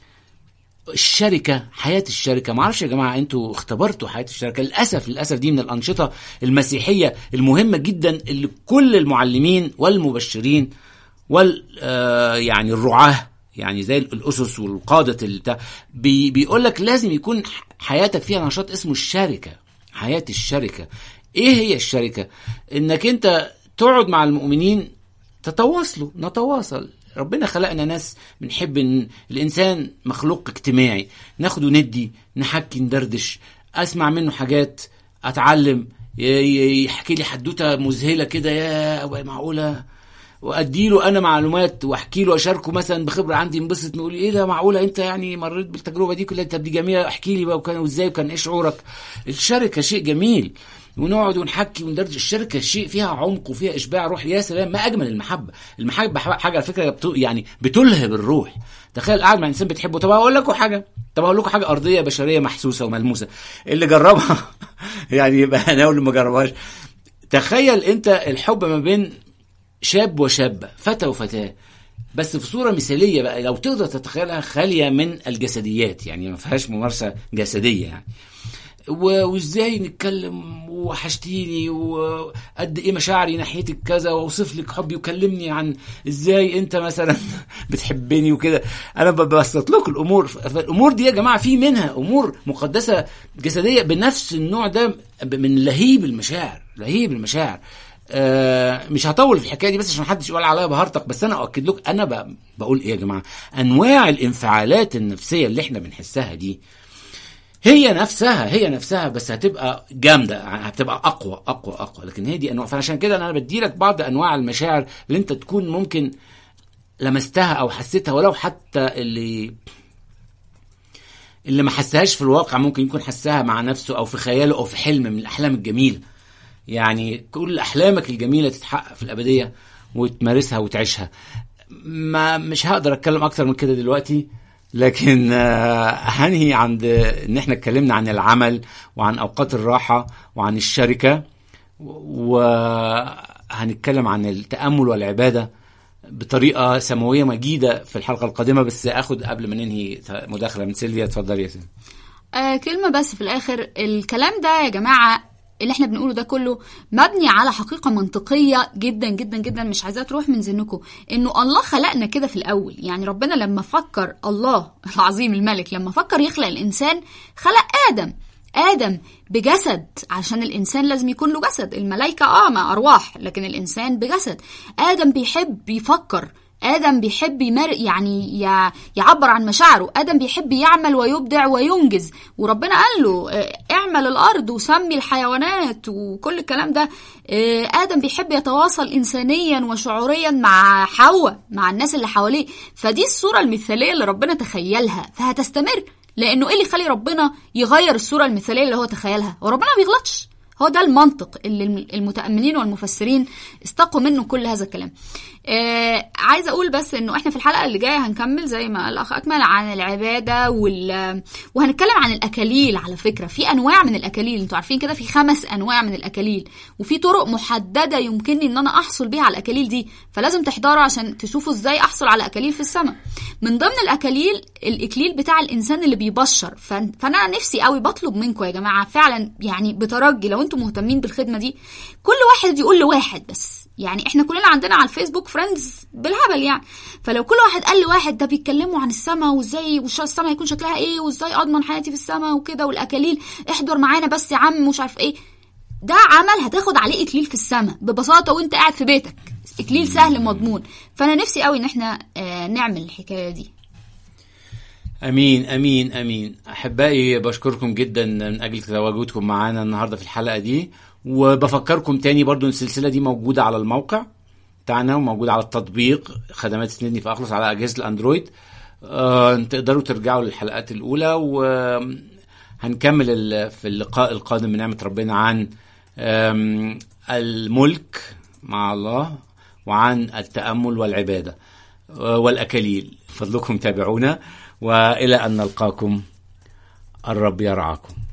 Speaker 1: الشركه، حياه الشركه. ما اعرفش يا جماعه انتوا اختبرتوا حياه الشركه؟ للاسف للاسف دي من الانشطه المسيحيه المهمه جدا اللي كل المعلمين والمبشرين وال آه يعني الرعاه يعني زي الاسس والقاده اللي بي بيقول لك لازم يكون حياتك فيها نشاط اسمه الشركه، حياه الشركه. ايه هي الشركه؟ انك انت تقعد مع المؤمنين تتواصلوا، نتواصل. ربنا خلقنا ناس بنحب ان الانسان مخلوق اجتماعي، ناخد وندي، نحكي، ندردش، اسمع منه حاجات، اتعلم، يحكي لي حدوته مذهله كده، يا معقوله، وادي له انا معلومات واحكي له، اشاركه مثلا بخبره عندي، انبسط، نقول ايه ده معقوله انت يعني مريت بالتجربه دي كلها، طب دي جميله، احكي لي بقى وكان وازاي وكان ايه شعورك. الشركه شيء جميل، ونقعد ونحكي وندرج. الشركه شيء فيها عمق وفيها اشباع روح. يا سلام، ما اجمل المحبه. المحبه حاجه على فكره يعني بتلهب الروح. تخيل قاعد مع انسان بتحبه. طب اقول لكم حاجه طب اقول لكم حاجه ارضيه بشريه محسوسه وملموسه، اللي جربها يعني يبقى انا واللي ما جربهاش. تخيل انت الحب ما بين شاب وشابه، فتى وفتاه، بس في صوره مثاليه بقى، لو تقدر تتخيلها خاليه من الجسديات، يعني ما فيهاش ممارسه جسديه يعني. وازاي نتكلم، وحشتيني، وقد ايه مشاعري ناحيتك كذا، واوصف لك حبي، وكلمني عن ازاي انت مثلا بتحبني وكده. انا ببسط لكم الامور. الامور دي يا جماعه في منها امور مقدسه جسديه بنفس النوع ده من لهيب المشاعر، لهيب المشاعر. آه مش هطول في الحكايه دي بس عشان محدش يقول عليا بهرطق، بس انا اؤكد لكم انا بقول ايه يا جماعه، انواع الانفعالات النفسيه اللي احنا بنحسها دي هي نفسها هي نفسها بس هتبقى جامده، هتبقى اقوى اقوى اقوى لكن هي دي انواع. فعشان كده انا بدي لك بعض انواع المشاعر اللي انت تكون ممكن لمستها او حسيتها، ولو حتى اللي اللي ما حسهاش في الواقع ممكن يكون حسها مع نفسه او في خياله او في حلم من الاحلام الجميله. يعني كل احلامك الجميله تتحقق في الابديه وتمارسها وتعيشها. ما مش هقدر اتكلم اكتر من كده دلوقتي، لكن هنهي عند ان احنا اتكلمنا عن العمل وعن اوقات الراحه وعن الشركه، وهنتكلم عن التامل والعباده بطريقه سماويه مجيده في الحلقه القادمه. بس اخد قبل ما ننهي مداخله من سيلفيا. اتفضلي يا سيدي.
Speaker 2: آه كلمه بس في الاخر. الكلام ده يا جماعه اللي احنا بنقوله ده كله مبني على حقيقة منطقية جدا جدا جدا، مش عايزاه تروح من ذهنكم. انه الله خلقنا كده في الاول. يعني ربنا لما فكر، الله العظيم الملك لما فكر يخلق الانسان، خلق ادم ادم بجسد، عشان الانسان لازم يكون له جسد. الملائكة اه ما ارواح، لكن الانسان بجسد. ادم بيحب يفكر، آدم بيحب يمر يعني يعبر عن مشاعره، آدم بيحب يعمل ويبدع وينجز. وربنا قال له اعمل الأرض وسمي الحيوانات وكل الكلام ده. آدم بيحب يتواصل إنسانيا وشعوريا مع حواء، مع الناس اللي حواليه. فدي الصورة المثالية اللي ربنا تخيلها، فهتستمر. لأنه إيه اللي يخلي ربنا يغير الصورة المثالية اللي هو تخيلها؟ وربنا ما بيغلطش. هو ده المنطق اللي المتأملين والمفسرين استقوا منه كل هذا الكلام. آه عايزه اقول بس انه احنا في الحلقه اللي جايه هنكمل زي ما قال الاخ اكمل عن العباده وال وهنتكلم عن الاكاليل. على فكره في انواع من الاكاليل، انتوا عارفين كده في خمس انواع من الاكاليل، وفي طرق محدده يمكنني ان انا احصل بيها على الاكاليل دي، فلازم تحضروا عشان تشوفوا ازاي احصل على اكاليل في السماء. من ضمن الاكاليل الاكليل بتاع الانسان اللي بيبشر. فانا نفسي قوي بطلب منكم يا جماعه فعلا يعني بترجي لو انتم مهتمين بالخدمه دي كل واحد يقول لواحد بس. يعني احنا كلنا عندنا على الفيسبوك فريندز بالهبل يعني، فلو كل واحد قال لواحد ده بيتكلموا عن السماء وازاي والسماء هيكون شكلها ايه وازاي اضمن حياتي في السماء وكده والاكاليل احضر معانا بس يا عم مش عارف ايه، ده عمل هتاخد عليه اكليل في السماء ببساطه وانت قاعد في بيتك، اكليل سهل مضمون. فانا نفسي قوي ان احنا آه نعمل الحكايه دي.
Speaker 1: امين امين امين. احبائي بشكركم جدا من اجل تواجدكم معانا النهارده في الحلقه دي، وبفكركم تاني برضو ان السلسله دي موجوده على الموقع بتاعنا وموجوده على التطبيق خدمات اسندني في اخلص على اجهزه الاندرويد. آه، تقدروا ترجعوا للحلقات الاولى، وهنكمل في اللقاء القادم بنعمه ربنا عن الملك مع الله وعن التامل والعباده والاكاليل. فضلكم تابعونا والى ان نلقاكم. الرب يرعاكم.